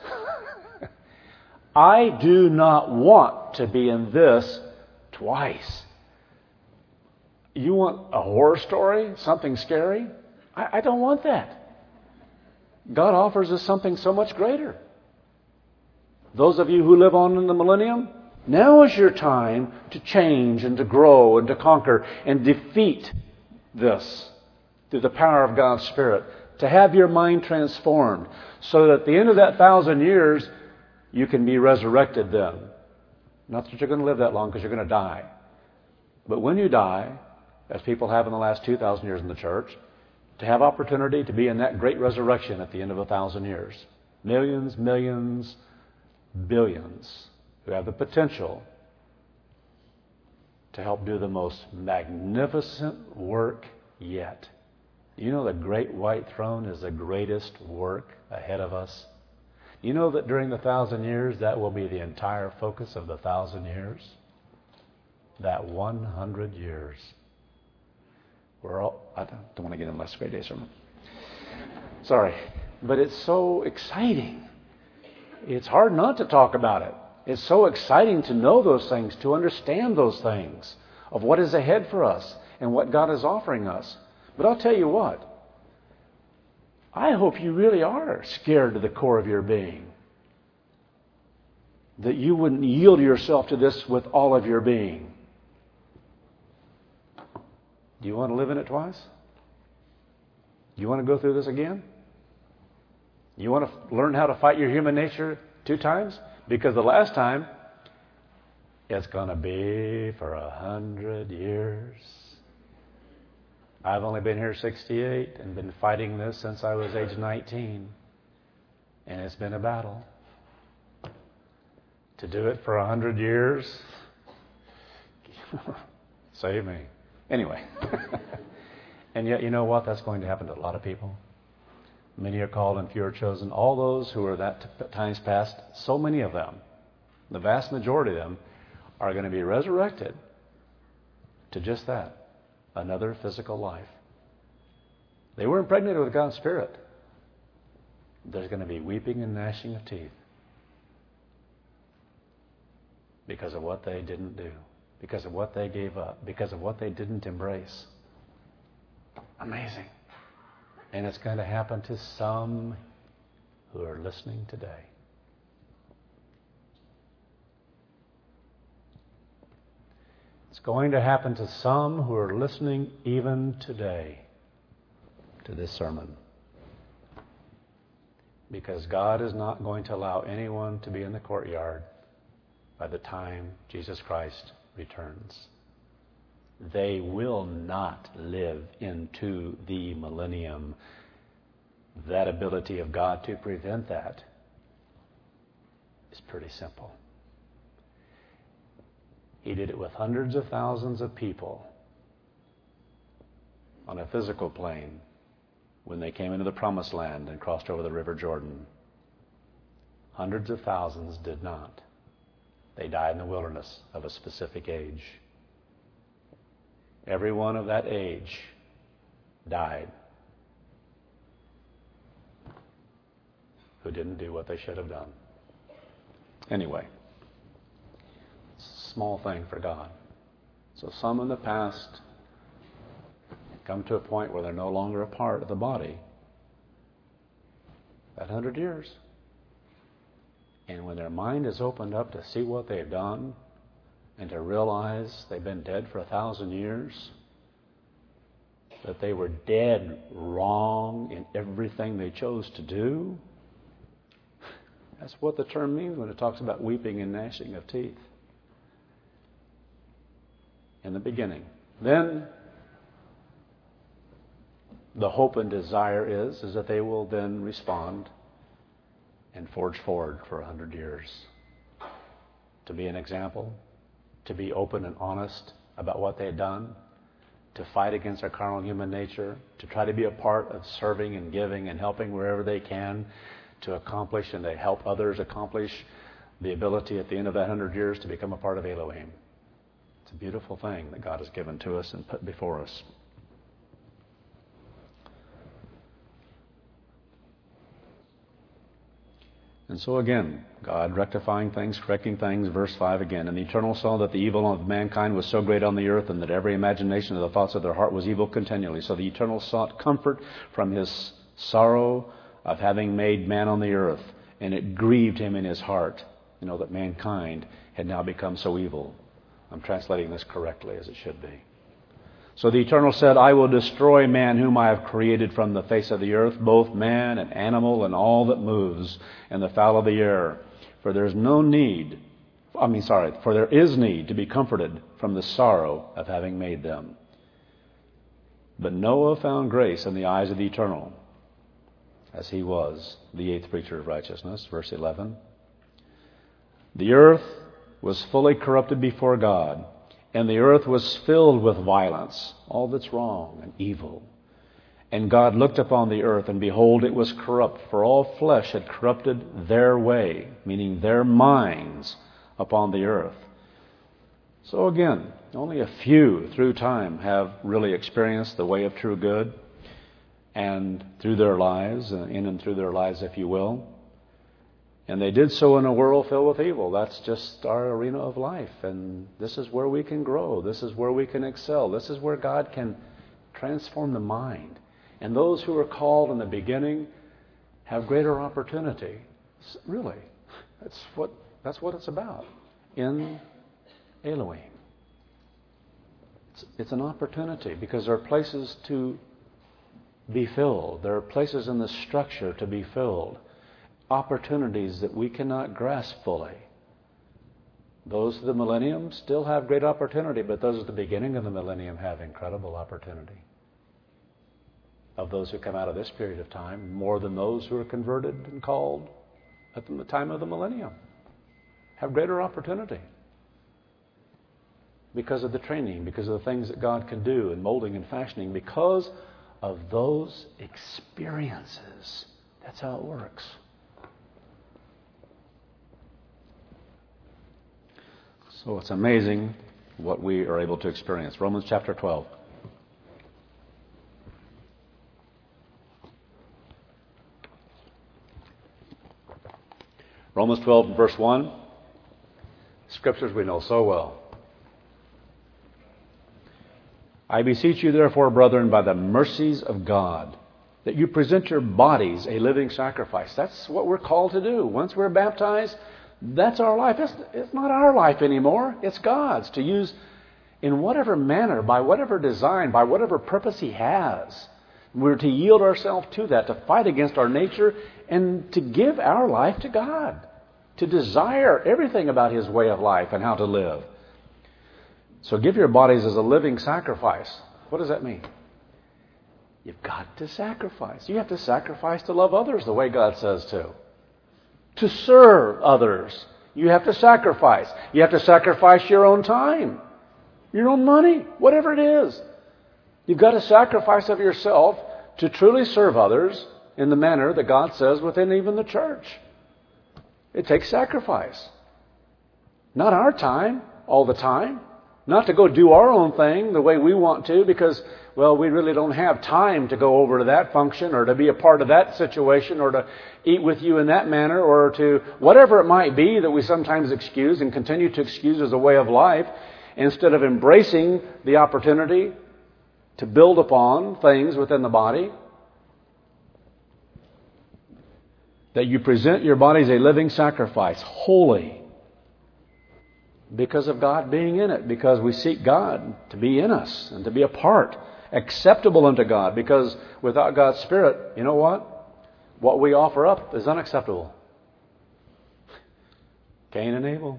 I do not want to be in this twice. You want a horror story? Something scary? I don't want that. God offers us something so much greater. Those of you who live on in the millennium, now is your time to change and to grow and to conquer and defeat this through the power of God's Spirit. To have your mind transformed so that at the end of that 1,000 years, you can be resurrected then. Not that you're going to live that long because you're going to die. But when you die, as people have in the last 2,000 years in the church, to have opportunity to be in that great resurrection at the end of 1,000 years. Millions, millions, billions who have the potential to help do the most magnificent work yet. You know the great white throne is the greatest work ahead of us. You know that during the 1,000 years, that will be the entire focus of the 1,000 years? That 100 years. I don't want to get in last great day sermon. Sorry. But it's so exciting. It's hard not to talk about it. It's so exciting to know those things, to understand those things, of what is ahead for us and what God is offering us. But I'll tell you what. I hope you really are scared to the core of your being. That you wouldn't yield yourself to this with all of your being. Do you want to live in it twice? Do you want to go through this again? You want to learn how to fight your human nature 2 times? Because the last time, it's going to be for 100 years. I've only been here 68 and been fighting this since I was age 19. And it's been a battle. To do it for 100 years, save me. Anyway. And yet, you know what? That's going to happen to a lot of people. Many are called and few are chosen. All those who are that times past, so many of them, the vast majority of them, are going to be resurrected to just that, another physical life. They were impregnated with God's Spirit. There's going to be weeping and gnashing of teeth because of what they didn't do, because of what they gave up, because of what they didn't embrace. Amazing. And it's going to happen to some who are listening today. It's going to happen to some who are listening even today to this sermon. Because God is not going to allow anyone to be in the courtyard by the time Jesus Christ returns. They will not live into the millennium. That ability of God to prevent that is pretty simple. He did it with hundreds of thousands of people on a physical plane when they came into the Promised Land and crossed over the River Jordan. Hundreds of thousands did not. They died in the wilderness of a specific age. Everyone of that age died who didn't do what they should have done. Anyway, it's a small thing for God. So some in the past come to a point where they're no longer a part of the body. That 100 years. And when their mind is opened up to see what they've done and to realize they've been dead for 1,000 years, that they were dead wrong in everything they chose to do, that's what the term means when it talks about weeping and gnashing of teeth. In the beginning. Then the hope and desire is that they will then respond and forge forward for 100 years. To be an example, to be open and honest about what they had done, to fight against our carnal human nature, to try to be a part of serving and giving and helping wherever they can, to accomplish and to help others accomplish the ability at the end of that 100 years to become a part of Elohim. It's a beautiful thing that God has given to us and put before us. And so again, God rectifying things, correcting things, verse 5 again. And the Eternal saw that the evil of mankind was so great on the earth, and that every imagination of the thoughts of their heart was evil continually. So the Eternal sought comfort from his sorrow of having made man on the earth. And it grieved him in his heart, that mankind had now become so evil. I'm translating this correctly as it should be. So the Eternal said, I will destroy man whom I have created from the face of the earth, both man and animal and all that moves, and the fowl of the air. For there is need to be comforted from the sorrow of having made them. But Noah found grace in the eyes of the Eternal, as he was the eighth preacher of righteousness. Verse 11. The earth was fully corrupted before God, and the earth was filled with violence, all that's wrong and evil. And God looked upon the earth, and behold, it was corrupt, for all flesh had corrupted their way, meaning their minds, upon the earth. So again, only a few through time have really experienced the way of true good, and through their lives, in and through their lives, if you will. And they did so in a world filled with evil. That's just our arena of life. And this is where we can grow. This is where we can excel. This is where God can transform the mind. And those who are called in the beginning have greater opportunity. Really, that's what it's about in Elohim. It's an opportunity because there are places to be filled. There are places in the structure to be filled. Opportunities that we cannot grasp fully. Those of the millennium still have great opportunity, but those at the beginning of the millennium have incredible opportunity. Of those who come out of this period of time, more than those who are converted and called at the time of the millennium, have greater opportunity. Because of the training, because of the things that God can do in molding and fashioning, because of those experiences That's how it works. So it's amazing what we are able to experience. Romans chapter 12. Romans 12 verse 1. Scriptures we know so well. I beseech you therefore, brethren, by the mercies of God, that you present your bodies a living sacrifice. That's what we're called to do. Once we're baptized, that's our life. It's not our life anymore. It's God's, to use in whatever manner, by whatever design, by whatever purpose He has. We're to yield ourselves to that, to fight against our nature, and to give our life to God, to desire everything about His way of life and how to live. So give your bodies as a living sacrifice. What does that mean? You've got to sacrifice. You have to sacrifice to love others the way God says to. To serve others, you have to sacrifice. You have to sacrifice your own time, your own money, whatever it is. You've got to sacrifice of yourself to truly serve others in the manner that God says within even the church. It takes sacrifice. Not our time all the time. Not to go do our own thing the way we want to because, well, we really don't have time to go over to that function or to be a part of that situation or to eat with you in that manner or to whatever it might be that we sometimes excuse and continue to excuse as a way of life instead of embracing the opportunity to build upon things within the body. That you present your bodies a living sacrifice, holy, because of God being in it, because we seek God to be in us and to be a part, acceptable unto God, because without God's Spirit, you know what? What we offer up is unacceptable. Cain and Abel.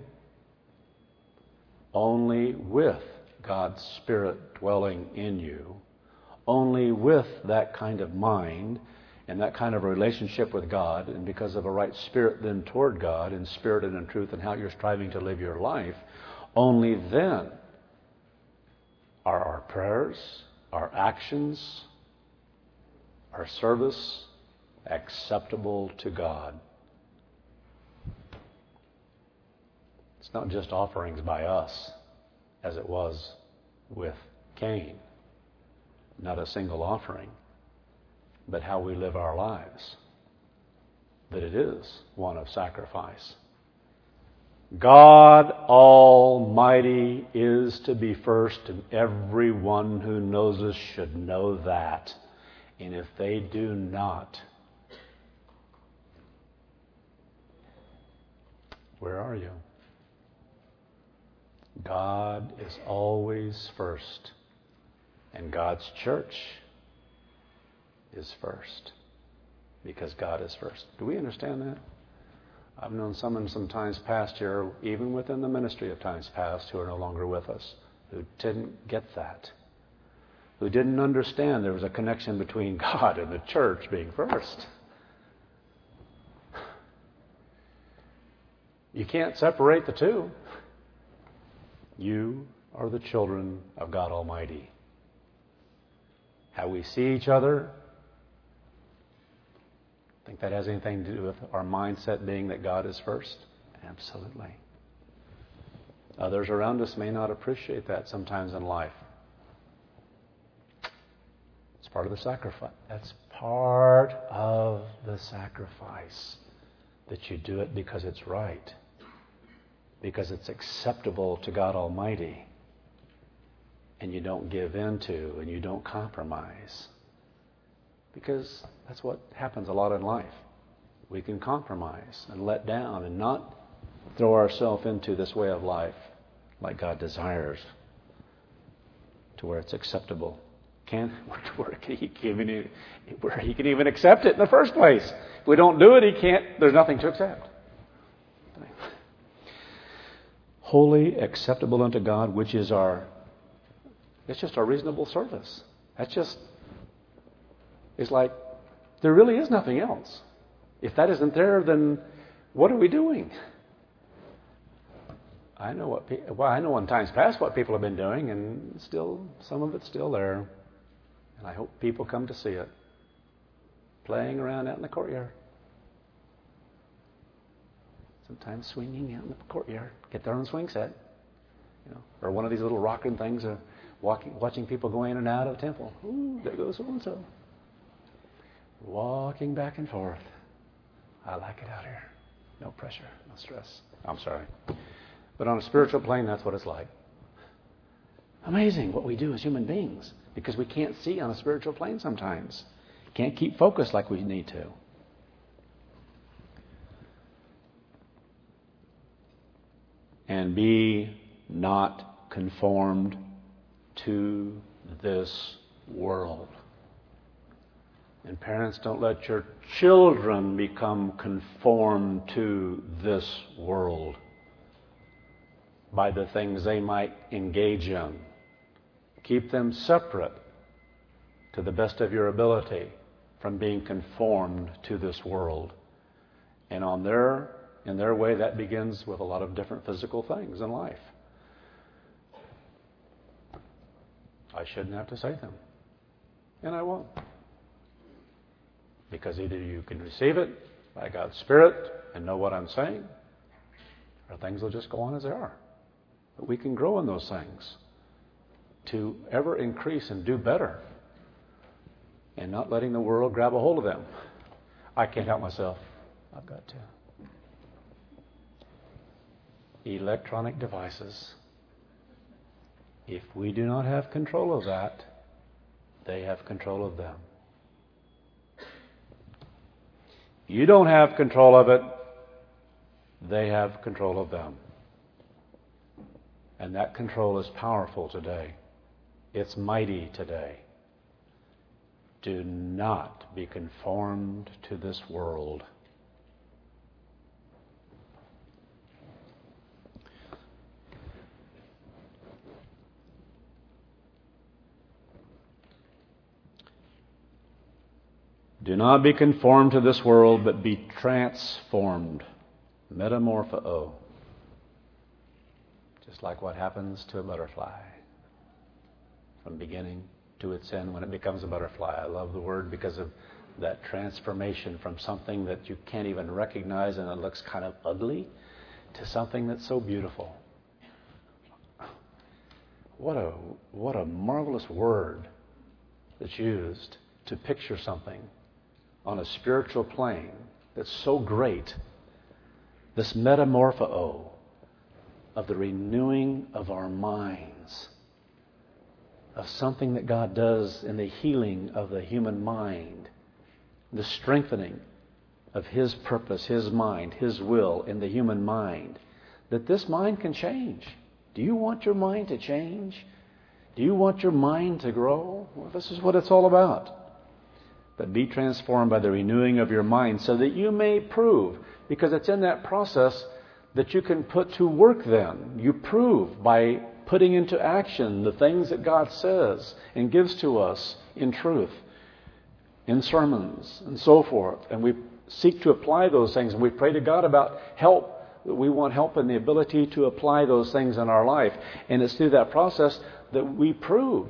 Only with God's Spirit dwelling in you, only with that kind of mind and that kind of relationship with God, and because of a right spirit then toward God, in spirit and in truth, and how you're striving to live your life, only then are our prayers, our actions, our service acceptable to God. It's not just offerings by us, as it was with Cain. Not a single offering, but how we live our lives, that it is one of sacrifice. God Almighty is to be first, and everyone who knows us should know that. And if they do not, where are you? God is always first, and God's church is first, because God is first. Do we understand that? I've known some in some times past here, even within the ministry of times past, who are no longer with us, who didn't get that, who didn't understand there was a connection between God and the church being first. You can't separate the two. You are the children of God Almighty. How we see each other, think that has anything to do with our mindset being that God is first? Absolutely. Others around us may not appreciate that sometimes in life. It's part of the sacrifice. That's part of the sacrifice. That you do it because it's right. Because it's acceptable to God Almighty. And you don't give in to, and you don't compromise. Because that's what happens a lot in life. We can compromise and let down and not throw ourselves into this way of life like God desires, to where it's acceptable. Where He can even accept it in the first place. If we don't do it, He can't. There's nothing to accept. Holy, acceptable unto God, which is it's just our reasonable service. It's like there really is nothing else. If that isn't there, then what are we doing? I know in times past what people have been doing, and still some of it's still there. And I hope people come to see it. Playing around out in the courtyard. sometimes swinging out in the courtyard, get their own swing set. Or one of these little rocking things, watching people go in and out of the temple. Ooh, there goes so-and-so. Walking back and forth. I like it out here. No pressure, no stress. I'm sorry. But on a spiritual plane, that's what it's like. Amazing what we do as human beings, because we can't see on a spiritual plane sometimes. Can't keep focused like we need to. And be not conformed to this world. And parents, don't let your children become conformed to this world by the things they might engage in. Keep them separate to the best of your ability from being conformed to this world. And in their way, that begins with a lot of different physical things in life. I shouldn't have to say them. And I won't. Because either you can receive it by God's Spirit and know what I'm saying, or things will just go on as they are. But we can grow in those things to ever increase and do better, and not letting the world grab a hold of them. I can't help myself. I've got to. Electronic devices. If we do not have control of that, they have control of them. You don't have control of it, they have control of them. And that control is powerful today. It's mighty today. Do not be conformed to this world. Do not be conformed to this world, but be transformed. Metamorpho. Just like what happens to a butterfly. From beginning to its end when it becomes a butterfly. I love the word because of that transformation from something that you can't even recognize and it looks kind of ugly to something that's so beautiful. What a marvelous word that's used to picture something on a spiritual plane that's so great. This metamorpho of the renewing of our minds, of something that God does in the healing of the human mind, the strengthening of His purpose, His mind, His will in the human mind, that this mind can change. Do you want your mind to change? Do you want your mind to grow? Well, this is what it's all about. But be transformed by the renewing of your mind so that you may prove, because it's in that process that you can put to work then. You prove by putting into action the things that God says and gives to us in truth, in sermons and so forth. And we seek to apply those things, and we pray to God about help. We want help in the ability to apply those things in our life. And it's through that process that we prove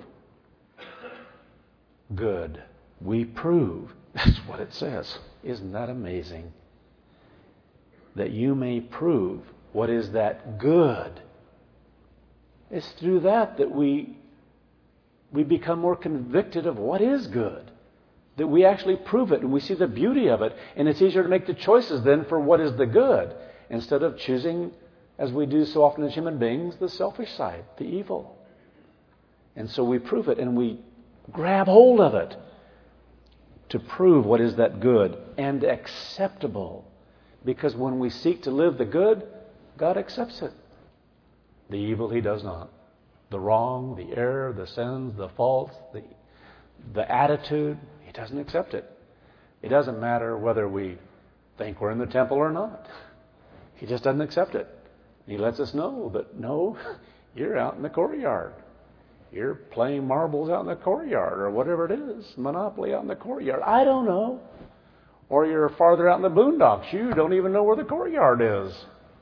good. We prove. That's what it says. Isn't that amazing? That you may prove what is that good. It's through that we become more convicted of what is good. That we actually prove it and we see the beauty of it. And it's easier to make the choices then for what is the good, instead of choosing, as we do so often as human beings, the selfish side, the evil. And so we prove it and we grab hold of it to prove what is that good and acceptable. Because when we seek to live the good, God accepts it. The evil He does not. The wrong, the error, the sins, the faults, the attitude, He doesn't accept it. It doesn't matter whether we think we're in the temple or not. He just doesn't accept it. He lets us know that, no, you're out in the courtyard. You're playing marbles out in the courtyard, or whatever it is, Monopoly out in the courtyard. I don't know. Or you're farther out in the boondocks. You don't even know where the courtyard is.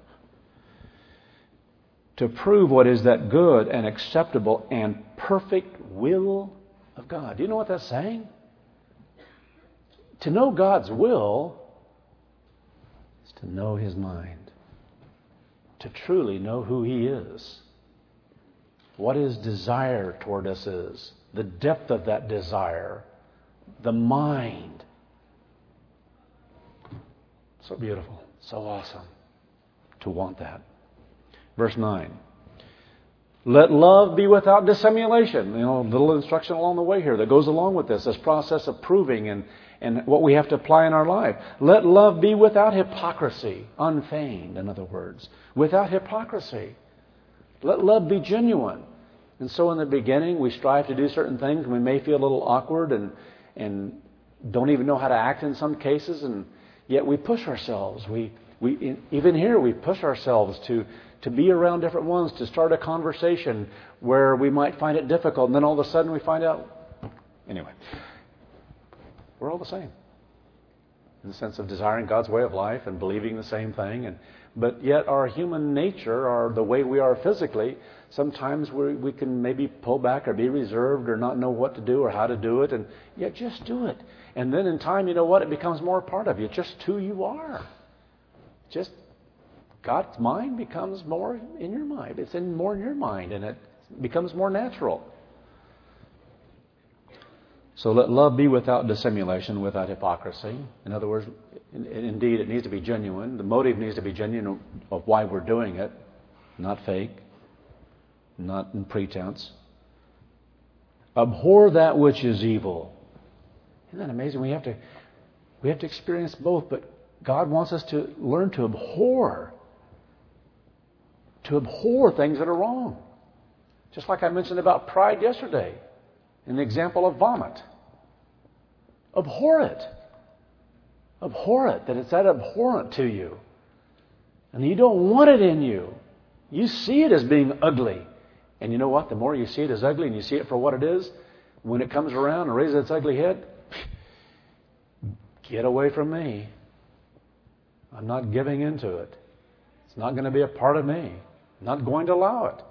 To prove what is that good and acceptable and perfect will of God. Do you know what that's saying? To know God's will is to know His mind. to truly know who He is, what His desire toward us is, the depth of that desire, the mind. So beautiful, so awesome to want that. Verse 9. Let love be without dissimulation. A little instruction along the way here that goes along with this process of proving and what we have to apply in our life. Let love be without hypocrisy, unfeigned, in other words, without hypocrisy. Let love be genuine. And so in the beginning, we strive to do certain things. We may feel a little awkward and don't even know how to act in some cases, and yet we push ourselves. We even here, we push ourselves to be around different ones, to start a conversation where we might find it difficult, and then all of a sudden we find out, anyway, we're all the same in the sense of desiring God's way of life and believing the same thing. But yet our human nature, or the way we are physically, sometimes we can maybe pull back or be reserved or not know what to do or how to do it, and yet just do it. And then in time, you know what? It becomes more a part of you. It's just who you are. Just God's mind becomes more in your mind. It's more in your mind, and it becomes more natural. So let love be without dissimulation, without hypocrisy. In other words, indeed, it needs to be genuine. The motive needs to be genuine of why we're doing it, not fake, not in pretense. Abhor that which is evil. Isn't that amazing? We have to experience both, but God wants us to learn to abhor things that are wrong. Just like I mentioned about pride yesterday, in the example of vomit. Abhor it. Abhor it, that it's that abhorrent to you. And you don't want it in you. You see it as being ugly. And you know what? The more you see it as ugly and you see it for what it is, when it comes around and raises its ugly head, get away from me. I'm not giving into it. It's not going to be a part of me. I'm not going to allow it.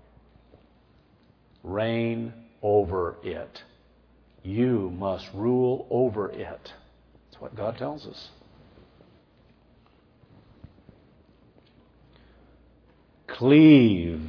Reign over it. You must rule over it. That's what God tells us. Cleave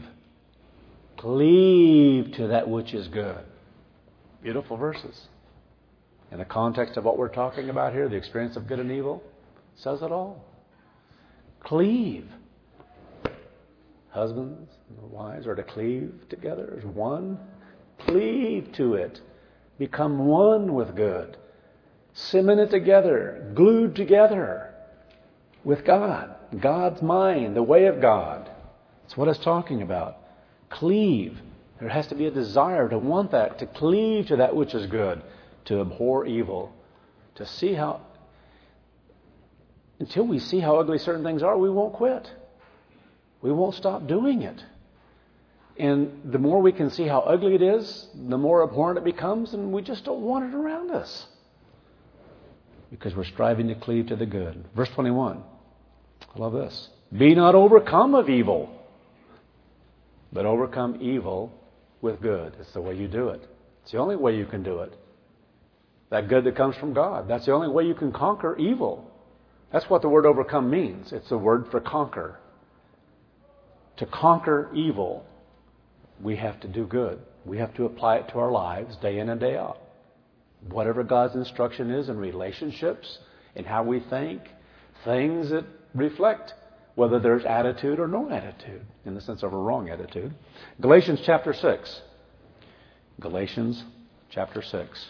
to that which is good. Beautiful verses. In the context of what we're talking about here, the experience of good and evil, says it all. Cleave. Husbands and wives are to cleave together as one. Cleave to it. Become one with good. Cemented together, glued together with God. God's mind, the way of God. That's what it's talking about. Cleave. There has to be a desire to want that, to cleave to that which is good, to abhor evil, to see how, until we see how ugly certain things are, we won't quit. We won't stop doing it. And the more we can see how ugly it is, the more abhorrent it becomes, and we just don't want it around us. Because we're striving to cleave to the good. Verse 21. I love this. Be not overcome of evil, but overcome evil with good. It's the way you do it. It's the only way you can do it. That good that comes from God. That's the only way you can conquer evil. That's what the word overcome means. It's the word for conquer. To conquer evil, we have to do good. We have to apply it to our lives day in and day out. Whatever God's instruction is in relationships, in how we think, things that reflect whether there's attitude or no attitude, in the sense of a wrong attitude. Galatians chapter 6. Galatians chapter 6.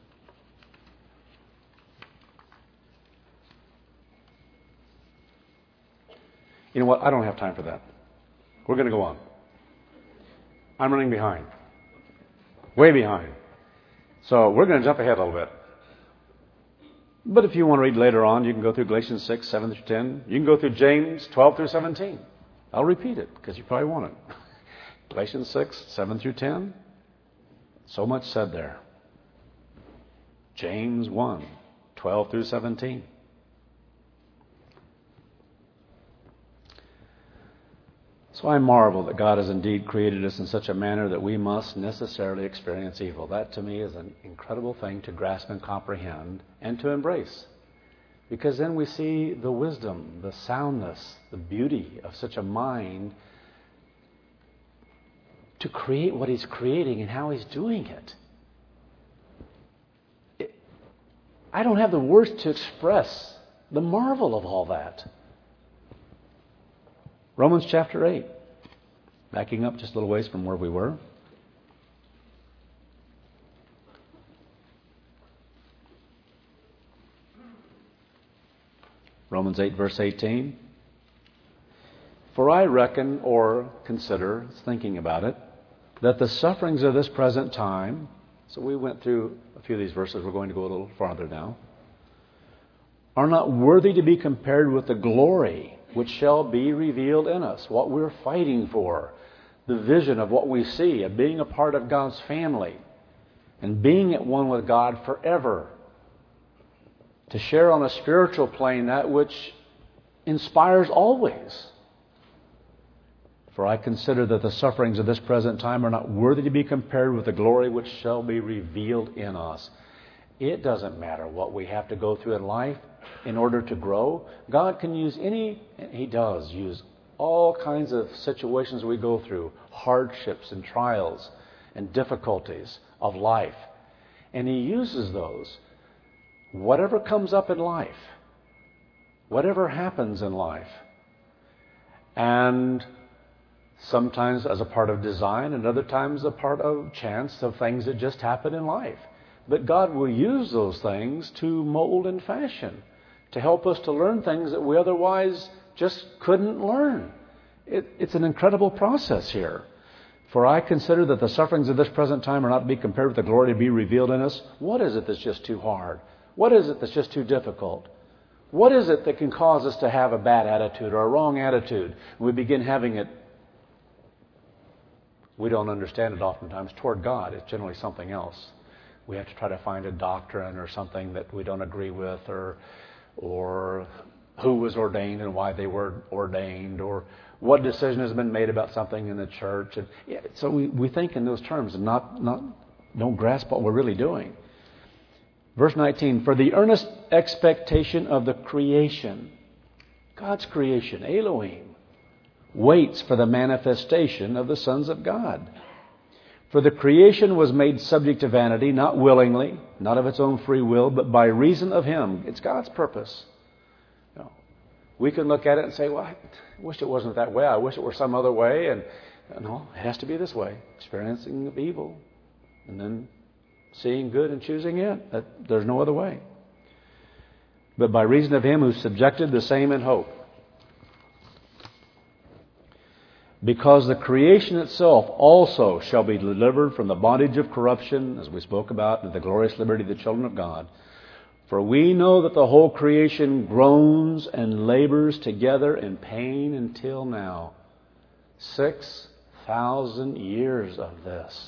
You know what? I don't have time for that. We're going to go on. I'm running behind. Way behind. So we're going to jump ahead a little bit. But if you want to read later on, you can go through Galatians 6, 7 through 10. You can go through James 12 through 17. I'll repeat it because you probably want it. Galatians 6, 7 through 10. So much said there. James 1, 12 through 17. So I marvel that God has indeed created us in such a manner that we must necessarily experience evil. That to me is an incredible thing to grasp and comprehend and to embrace. Because then we see the wisdom, the soundness, the beauty of such a mind to create what He's creating and how He's doing it. I don't have the words to express the marvel of all that. Romans chapter 8. Backing up just a little ways from where we were. Romans 8, verse 18. For I reckon, or consider, thinking about it, that the sufferings of this present time, so we went through a few of these verses, we're going to go a little farther now, are not worthy to be compared with the glory which shall be revealed in us, what we're fighting for, the vision of what we see, of being a part of God's family, and being at one with God forever, to share on a spiritual plane that which inspires always. For I consider that the sufferings of this present time are not worthy to be compared with the glory which shall be revealed in us. It doesn't matter what we have to go through in life in order to grow. God can use and He does use all kinds of situations we go through, hardships and trials and difficulties of life. And He uses those. Whatever comes up in life, whatever happens in life, and sometimes as a part of design and other times a part of chance of things that just happen in life. But God will use those things to mold and fashion, to help us to learn things that we otherwise just couldn't learn. It's an incredible process here. For I consider that the sufferings of this present time are not to be compared with the glory to be revealed in us. What is it that's just too hard? What is it that's just too difficult? What is it that can cause us to have a bad attitude or a wrong attitude? We begin having it. We don't understand it oftentimes toward God. It's generally something else. We have to try to find a doctrine or something that we don't agree with, or who was ordained and why they were ordained, or what decision has been made about something in the church. And so we think in those terms and don't grasp what we're really doing. Verse 19, for the earnest expectation of the creation, God's creation, Elohim, waits for the manifestation of the sons of God. For the creation was made subject to vanity, not willingly, not of its own free will, but by reason of Him. It's God's purpose. No. We can look at it and say, well, I wish it wasn't that way. I wish it were some other way. And no, it has to be this way. Experiencing of evil and then seeing good and choosing it. There's no other way. But by reason of Him who subjected the same in hope. Because the creation itself also shall be delivered from the bondage of corruption, as we spoke about, to the glorious liberty of the children of God. For we know that the whole creation groans and labors together in pain until now. 6,000 years of this.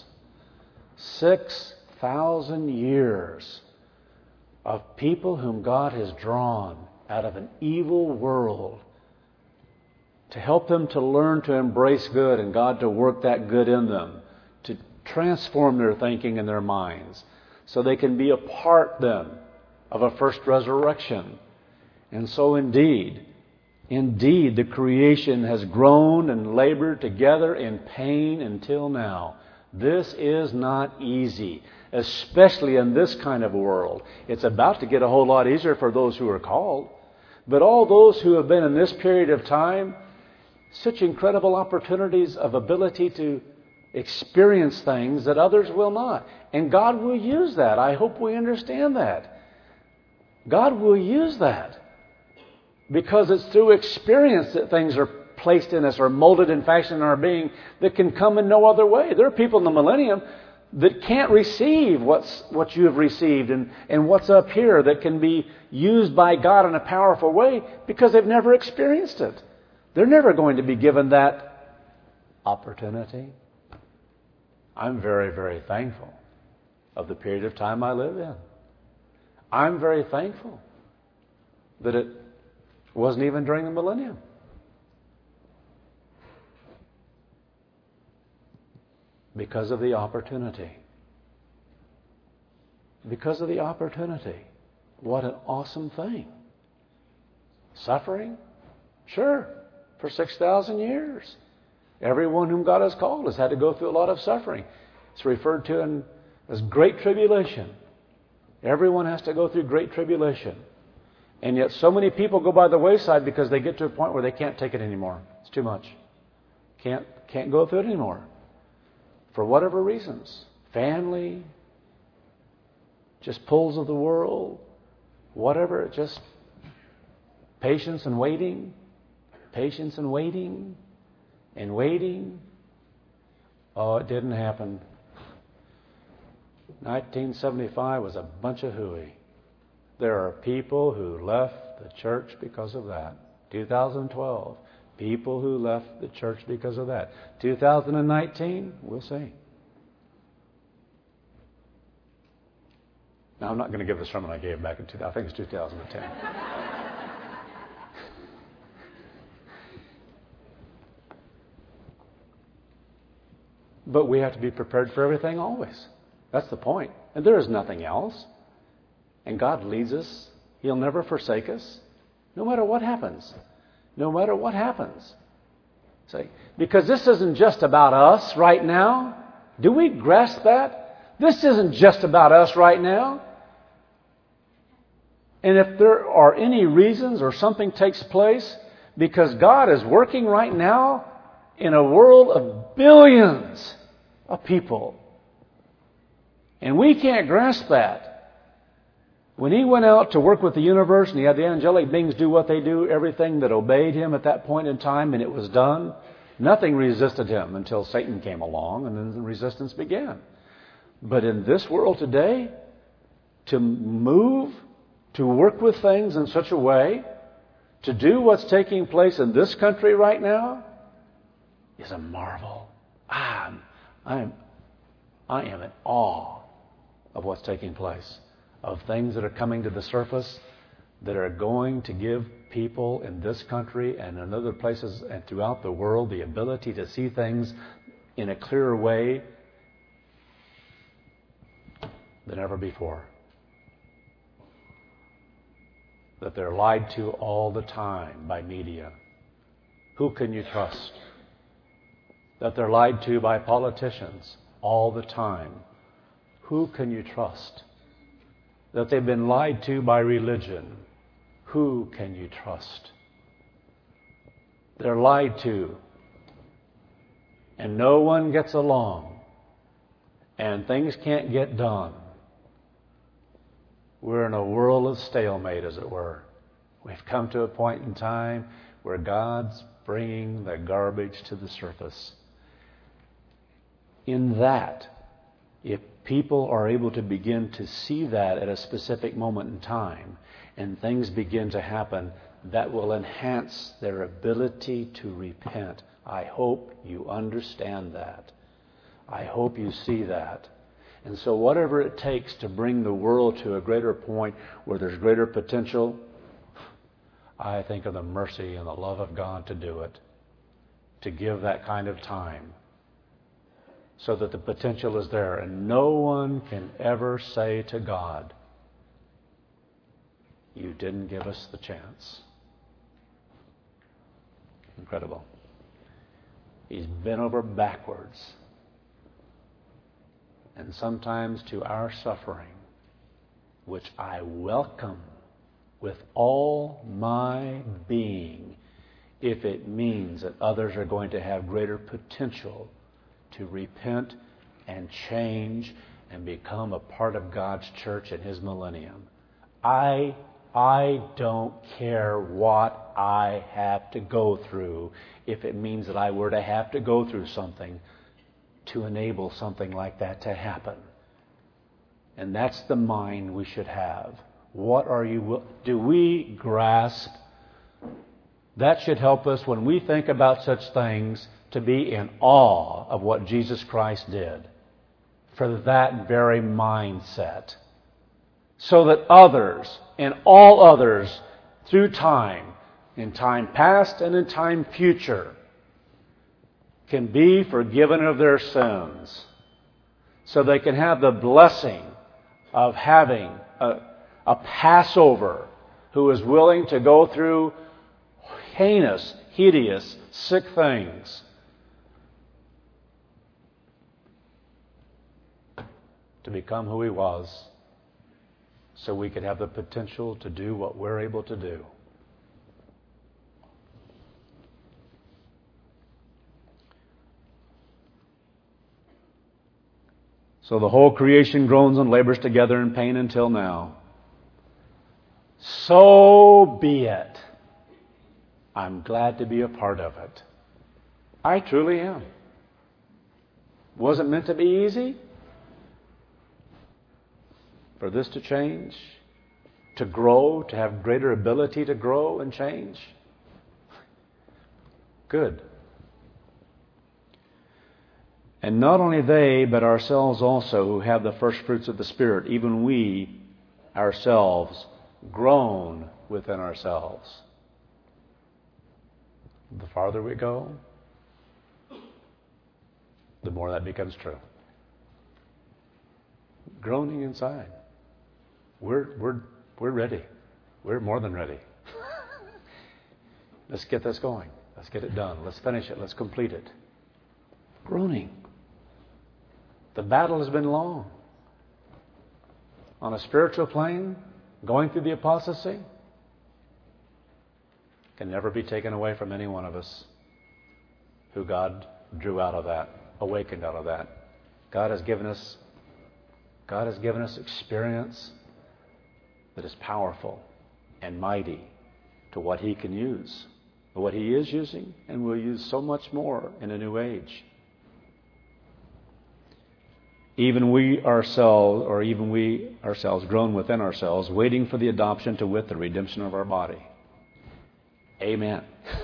6,000 years of people whom God has drawn out of an evil world to help them to learn to embrace good and God to work that good in them, to transform their thinking and their minds so they can be a part then of a first resurrection. And so indeed, the creation has groaned and labored together in pain until now. This is not easy, especially in this kind of world. It's about to get a whole lot easier for those who are called. But all those who have been in this period of time, such incredible opportunities of ability to experience things that others will not. And God will use that. I hope we understand that. God will use that. Because it's through experience that things are placed in us or molded and fashioned in our being that can come in no other way. There are people in the millennium that can't receive what you have received and what's up here that can be used by God in a powerful way because they've never experienced it. They're never going to be given that opportunity. I'm very, very thankful of the period of time I live in. I'm very thankful that it wasn't even during the millennium. Because of the opportunity. Because of the opportunity. What an awesome thing. Suffering? Sure, for 6,000 years. Everyone whom God has called has had to go through a lot of suffering. It's referred to as great tribulation. Everyone has to go through great tribulation. And yet so many people go by the wayside because they get to a point where they can't take it anymore. It's too much. Can't go through it anymore. For whatever reasons. Family, just pulls of the world, whatever, just patience and waiting, and waiting. Oh, it didn't happen. 1975 was a bunch of hooey. There are people who left the church because of that. 2012, people who left the church because of that. 2019, we'll see. Now, I'm not going to give the sermon I gave back in I think it's 2010. But we have to be prepared for everything always. That's the point. And there is nothing else. And God leads us. He'll never forsake us, no matter what happens. No matter what happens. See, because this isn't just about us right now. Do we grasp that? This isn't just about us right now. And if there are any reasons or something takes place, because God is working right now in a world of billions of people. And we can't grasp that. When He went out to work with the universe and He had the angelic beings do what they do, everything that obeyed Him at that point in time, and it was done, nothing resisted Him until Satan came along, and then the resistance began. But in this world today, to move, to work with things in such a way, to do what's taking place in this country right now, is a marvel. I am in awe of what's taking place, of things that are coming to the surface that are going to give people in this country and in other places and throughout the world the ability to see things in a clearer way than ever before. That they're lied to all the time by media. Who can you trust? That they're lied to by politicians all the time. Who can you trust? That they've been lied to by religion. Who can you trust? They're lied to, and no one gets along, and things can't get done. We're in a world of stalemate, as it were. We've come to a point in time where God's bringing the garbage to the surface. In that, if people are able to begin to see that at a specific moment in time, and things begin to happen, that will enhance their ability to repent. I hope you understand that. I hope you see that. And so whatever it takes to bring the world to a greater point where there's greater potential, I think of the mercy and the love of God to do it, to give that kind of time, so that the potential is there. And no one can ever say to God, you didn't give us the chance. Incredible. He's bent over backwards. And sometimes to our suffering, which I welcome with all my being, if it means that others are going to have greater potential to repent and change and become a part of God's church in His millennium. I don't care what I have to go through if it means that I were to have to go through something to enable something like that to happen. And that's the mind we should have. What are you? Do we grasp? That should help us when we think about such things to be in awe of what Jesus Christ did for that very mindset. So that others, and all others, through time, in time past and in time future, can be forgiven of their sins. So they can have the blessing of having a Passover who is willing to go through heinous, hideous, sick things. To become who He was, so we could have the potential to do what we're able to do. So the whole creation groans and labors together in pain until now. So be it. I'm glad to be a part of it. I truly am. Wasn't meant to be easy for this to change, to grow, to have greater ability to grow and change. Good. And not only they, but ourselves also, who have the first fruits of the Spirit, even we ourselves groan within ourselves. The farther we go, the more that becomes true. Groaning inside. We're ready. We're more than ready. Let's get this going. Let's get it done. Let's finish it. Let's complete it. Groaning. The battle has been long. On a spiritual plane, going through the apostasy can never be taken away from any one of us who God drew out of that, awakened out of that. God has given us experience that is powerful and mighty to what He can use, what He is using, and will use so much more in a new age. Even we ourselves groan within ourselves, waiting for the adoption to wit, the redemption of our body. Amen.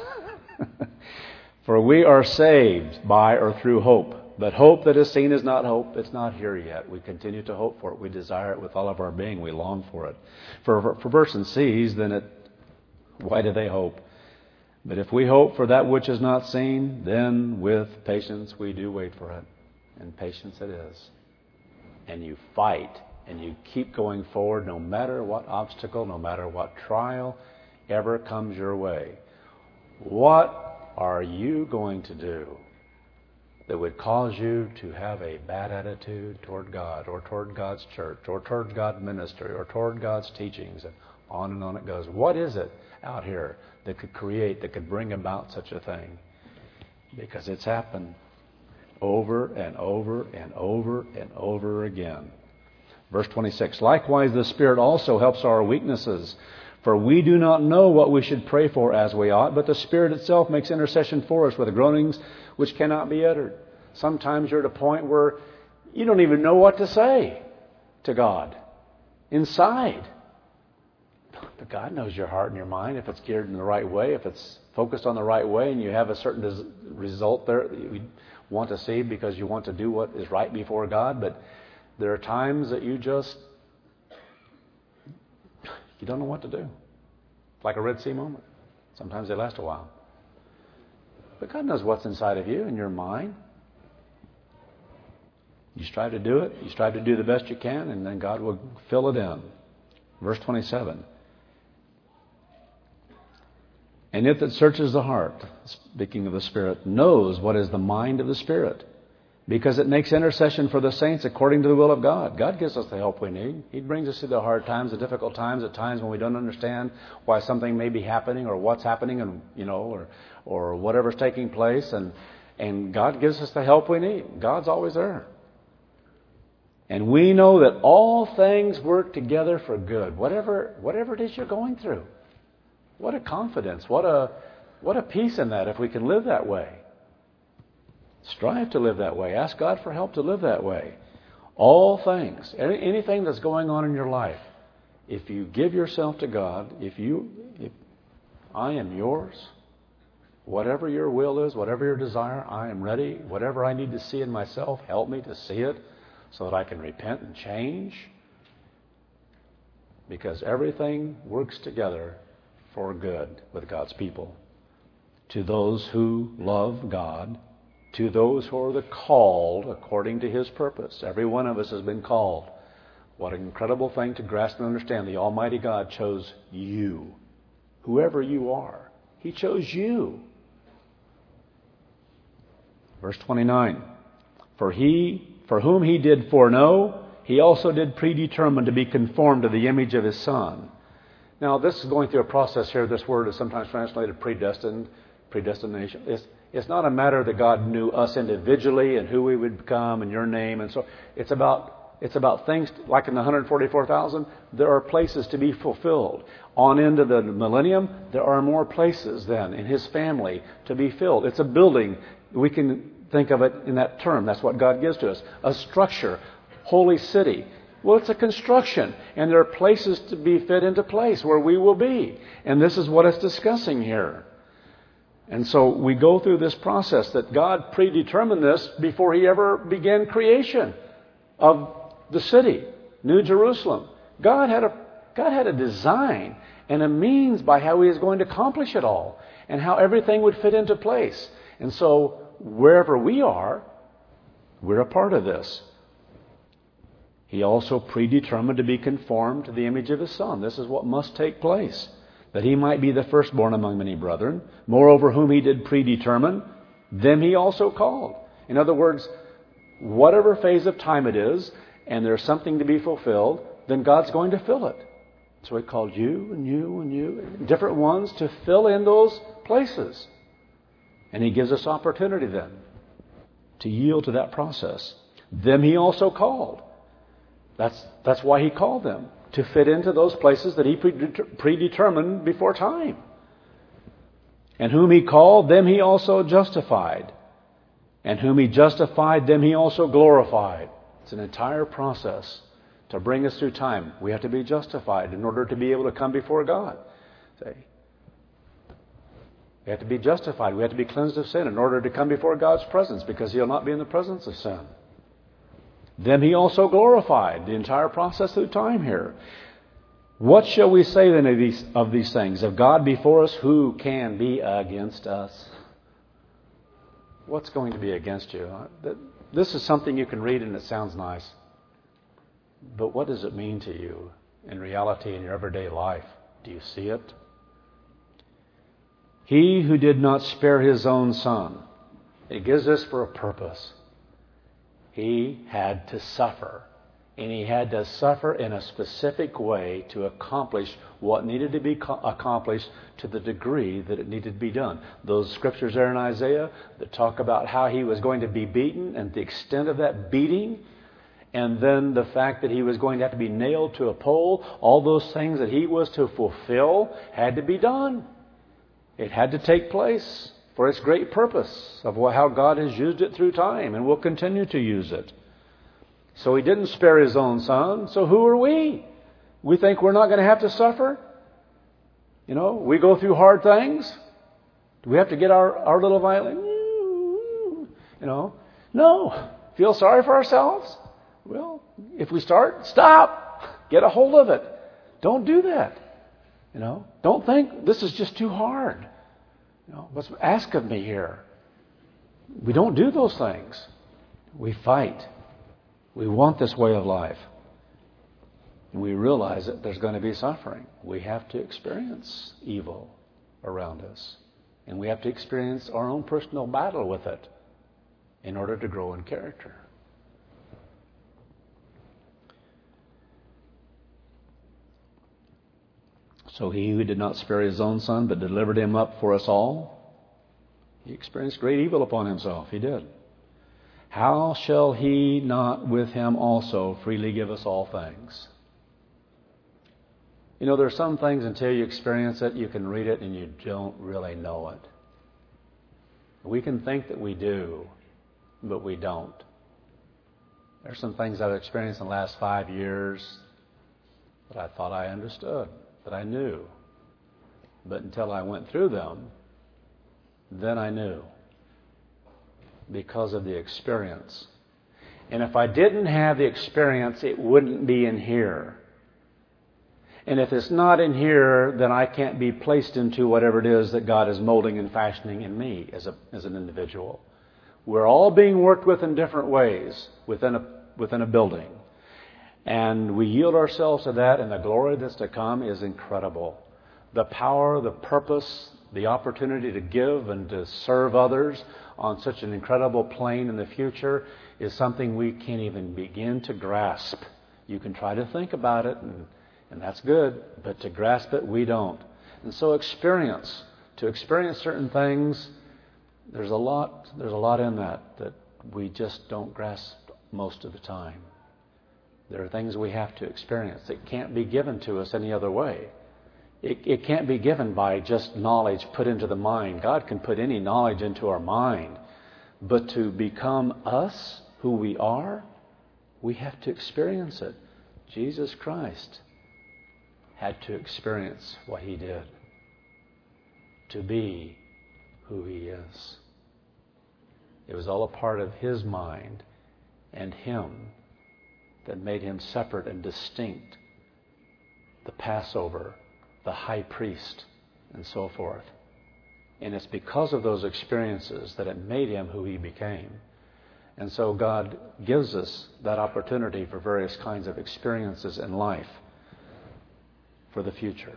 For we are saved by or through hope. But hope that is seen is not hope. It's not here yet. We continue to hope for it. We desire it with all of our being. We long for it. For a person sees, then why do they hope? But if we hope for that which is not seen, then with patience we do wait for it. And patience it is. And you fight and you keep going forward no matter what obstacle, no matter what trial ever comes your way. What are you going to do that would cause you to have a bad attitude toward God or toward God's church or toward God's ministry or toward God's teachings? And on it goes. What is it out here that could bring about such a thing? Because it's happened over and over and over and over again. Verse 26, likewise the Spirit also helps our weaknesses, for we do not know what we should pray for as we ought, but the Spirit itself makes intercession for us with groanings which cannot be uttered. Sometimes you're at a point where you don't even know what to say to God inside. But God knows your heart and your mind, if it's geared in the right way, if it's focused on the right way, and you have a certain result there that you want to see because you want to do what is right before God. But there are times that you don't know what to do. It's like a Red Sea moment. Sometimes they last a while. But God knows what's inside of you and your mind. You strive to do it. You strive to do the best you can, and then God will fill it in. Verse 27. And it that searches the heart, speaking of the Spirit, knows what is the mind of the Spirit, because it makes intercession for the saints according to the will of God. God gives us the help we need. He brings us through the hard times, the difficult times, at times when we don't understand why something may be happening or what's happening, and or whatever's taking place, and God gives us the help we need. God's always there. And we know that all things work together for good. Whatever it is you're going through. What a confidence. What a peace in that if we can live that way. Strive to live that way. Ask God for help to live that way. All things, anything that's going on in your life, if you give yourself to God, if I am yours, whatever your will is, whatever your desire, I am ready. Whatever I need to see in myself, help me to see it so that I can repent and change. Because everything works together for good with God's people. To those who love God, to those who are the called according to His purpose. Every one of us has been called. What an incredible thing to grasp and understand. The Almighty God chose you. Whoever you are, He chose you. Verse 29. For whom He did foreknow, He also did predetermine to be conformed to the image of His Son. Now, this is going through a process here. This word is sometimes translated predestination. It's not a matter that God knew us individually and who we would become and your name. And so it's about things like in the 144,000, there are places to be fulfilled. On into the millennium, there are more places then in His family to be filled. It's a building. We can think of it in that term. That's what God gives to us. A structure, holy city. Well, it's a construction, and there are places to be fit into place where we will be. And this is what it's discussing here. And so we go through this process that God predetermined this before He ever began creation of the city, New Jerusalem. God had a design and a means by how He is going to accomplish it all and how everything would fit into place. And so wherever we are, we're a part of this. He also predetermined to be conformed to the image of His Son. This is what must take place, that He might be the firstborn among many brethren. Moreover, whom He did predetermine, them He also called. In other words, whatever phase of time it is, and there's something to be fulfilled, then God's going to fill it. So He called you and you and you, different ones, to fill in those places. And He gives us opportunity then to yield to that process. Them He also called. That's why He called them, to fit into those places that He predetermined before time. And whom He called, them He also justified. And whom He justified, them He also glorified. It's an entire process to bring us through time. We have to be justified in order to be able to come before God. We have to be justified. We have to be cleansed of sin in order to come before God's presence, because He'll not be in the presence of sin. Them He also glorified. The entire process through time here. What shall we say then of these things? If God be for us, who can be against us? What's going to be against you? This is something you can read and it sounds nice. But what does it mean to you in reality in your everyday life? Do you see it? He who did not spare His own Son. It gives us for a purpose. He had to suffer. And He had to suffer in a specific way to accomplish what needed to be accomplished to the degree that it needed to be done. Those scriptures there in Isaiah that talk about how He was going to be beaten and the extent of that beating, and then the fact that He was going to have to be nailed to a pole, all those things that He was to fulfill had to be done. It had to take place for its great purpose of how God has used it through time and will continue to use it. So He didn't spare His own Son. So who are we? We think we're not going to have to suffer? We go through hard things. Do we have to get our little violin? No. Feel sorry for ourselves? Well, if we stop. Get a hold of it. Don't do that. Don't think this is just too hard. What's asked of me here? We don't do those things. We fight. We want this way of life. We realize that there's going to be suffering. We have to experience evil around us. And we have to experience our own personal battle with it in order to grow in character. So He who did not spare His own Son, but delivered Him up for us all, He experienced great evil upon Himself. He did. How shall He not with Him also freely give us all things? There are some things until you experience it, you can read it and you don't really know it. We can think that we do, but we don't. There's some things I've experienced in the last 5 years that I thought I understood, that I knew. But until I went through them, then I knew. Because of the experience. And if I didn't have the experience, it wouldn't be in here. And if it's not in here, then I can't be placed into whatever it is that God is molding and fashioning in me as an individual. We're all being worked with in different ways within a building. And we yield ourselves to that, and the glory that's to come is incredible. The power, the purpose, the opportunity to give and to serve others on such an incredible plane in the future is something we can't even begin to grasp. You can try to think about it, and that's good, but to grasp it, we don't. And so to experience certain things, there's a lot in that we just don't grasp most of the time. There are things we have to experience that can't be given to us any other way. It can't be given by just knowledge put into the mind. God can put any knowledge into our mind. But to become us, who we are, we have to experience it. Jesus Christ had to experience what He did to be who He is. It was all a part of His mind and Him that made Him separate and distinct. The Passover, the high priest, and so forth. And it's because of those experiences that it made Him who He became. And so God gives us that opportunity for various kinds of experiences in life for the future.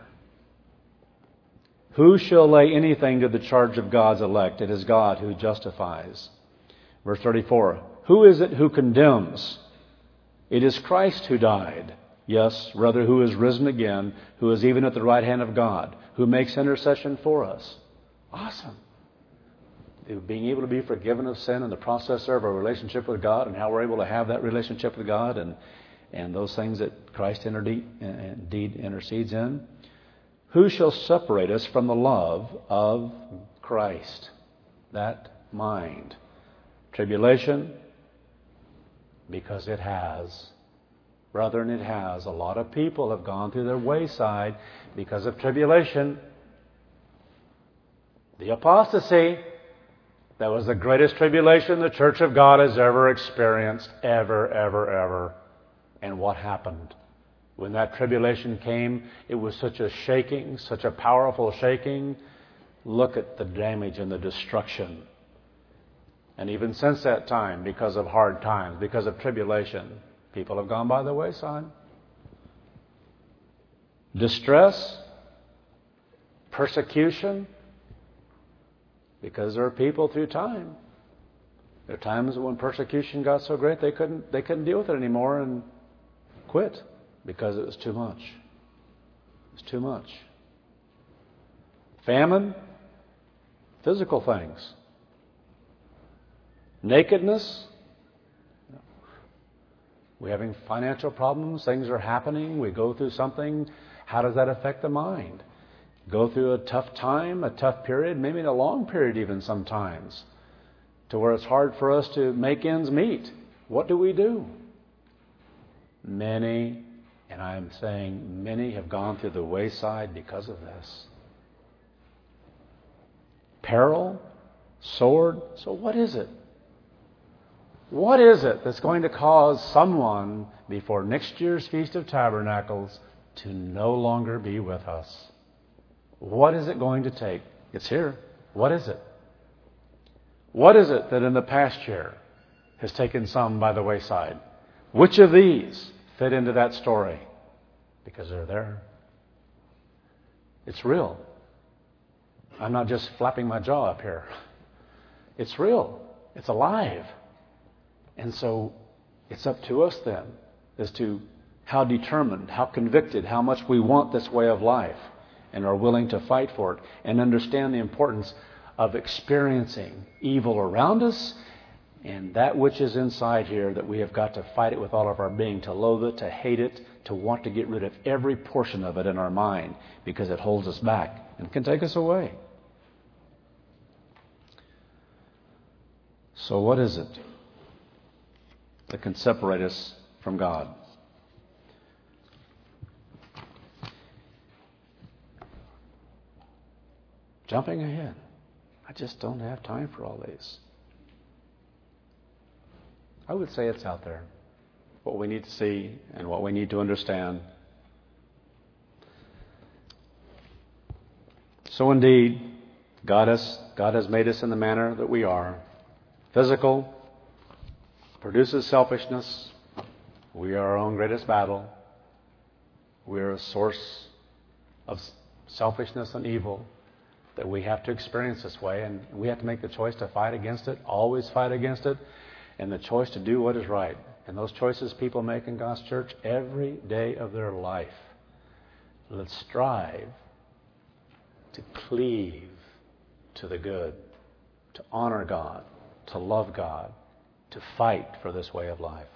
Who shall lay anything to the charge of God's elect? It is God who justifies. Verse 34, who is it who condemns? It is Christ who died. Yes, rather, who is risen again, who is even at the right hand of God, who makes intercession for us. Awesome. Being able to be forgiven of sin and the process of our relationship with God and how we're able to have that relationship with God and those things that Christ indeed intercedes in. Who shall separate us from the love of Christ? That mind. Tribulation? Because it has. Brethren, it has. A lot of people have gone through their wayside because of tribulation. The apostasy, that was the greatest tribulation the Church of God has ever experienced. Ever. And what happened? When that tribulation came, it was such a shaking, such a powerful shaking. Look at the damage and the destruction. And even since that time, because of hard times, because of tribulation, people have gone by the wayside. Distress, persecution, because there are people through time. There are times when persecution got so great they couldn't deal with it anymore and quit because it was too much. It was too much. Famine, physical things. Nakedness. We're having financial problems. Things are happening. We go through something. How does that affect the mind? Go through a tough time, a tough period, maybe a long period even sometimes, to where it's hard for us to make ends meet. What do? Many, and I'm saying many, have gone through the wayside because of this. Peril, sword. So what is it? What is it that's going to cause someone before next year's Feast of Tabernacles to no longer be with us? What is it going to take? It's here. What is it? What is it that in the past year has taken some by the wayside? Which of these fit into that story? Because they're there. It's real. I'm not just flapping my jaw up here. It's real. It's alive. And so it's up to us then as to how determined, how convicted, how much we want this way of life and are willing to fight for it and understand the importance of experiencing evil around us and that which is inside here that we have got to fight it with all of our being, to loathe it, to hate it, to want to get rid of every portion of it in our mind because it holds us back and can take us away. So what is it that can separate us from God? Jumping ahead. I just don't have time for all these. I would say it's out there. What we need to see and what we need to understand. So indeed, God has made us in the manner that we are. Physical, produces selfishness. We are our own greatest battle. We are a source of selfishness and evil. that we have to experience this way, and we have to make the choice to fight against it, always fight against it, and the choice to do what is right. And those choices people make in God's church every day of their life. Let's strive to cleave to the good, to honor God, to love God, to fight for this way of life.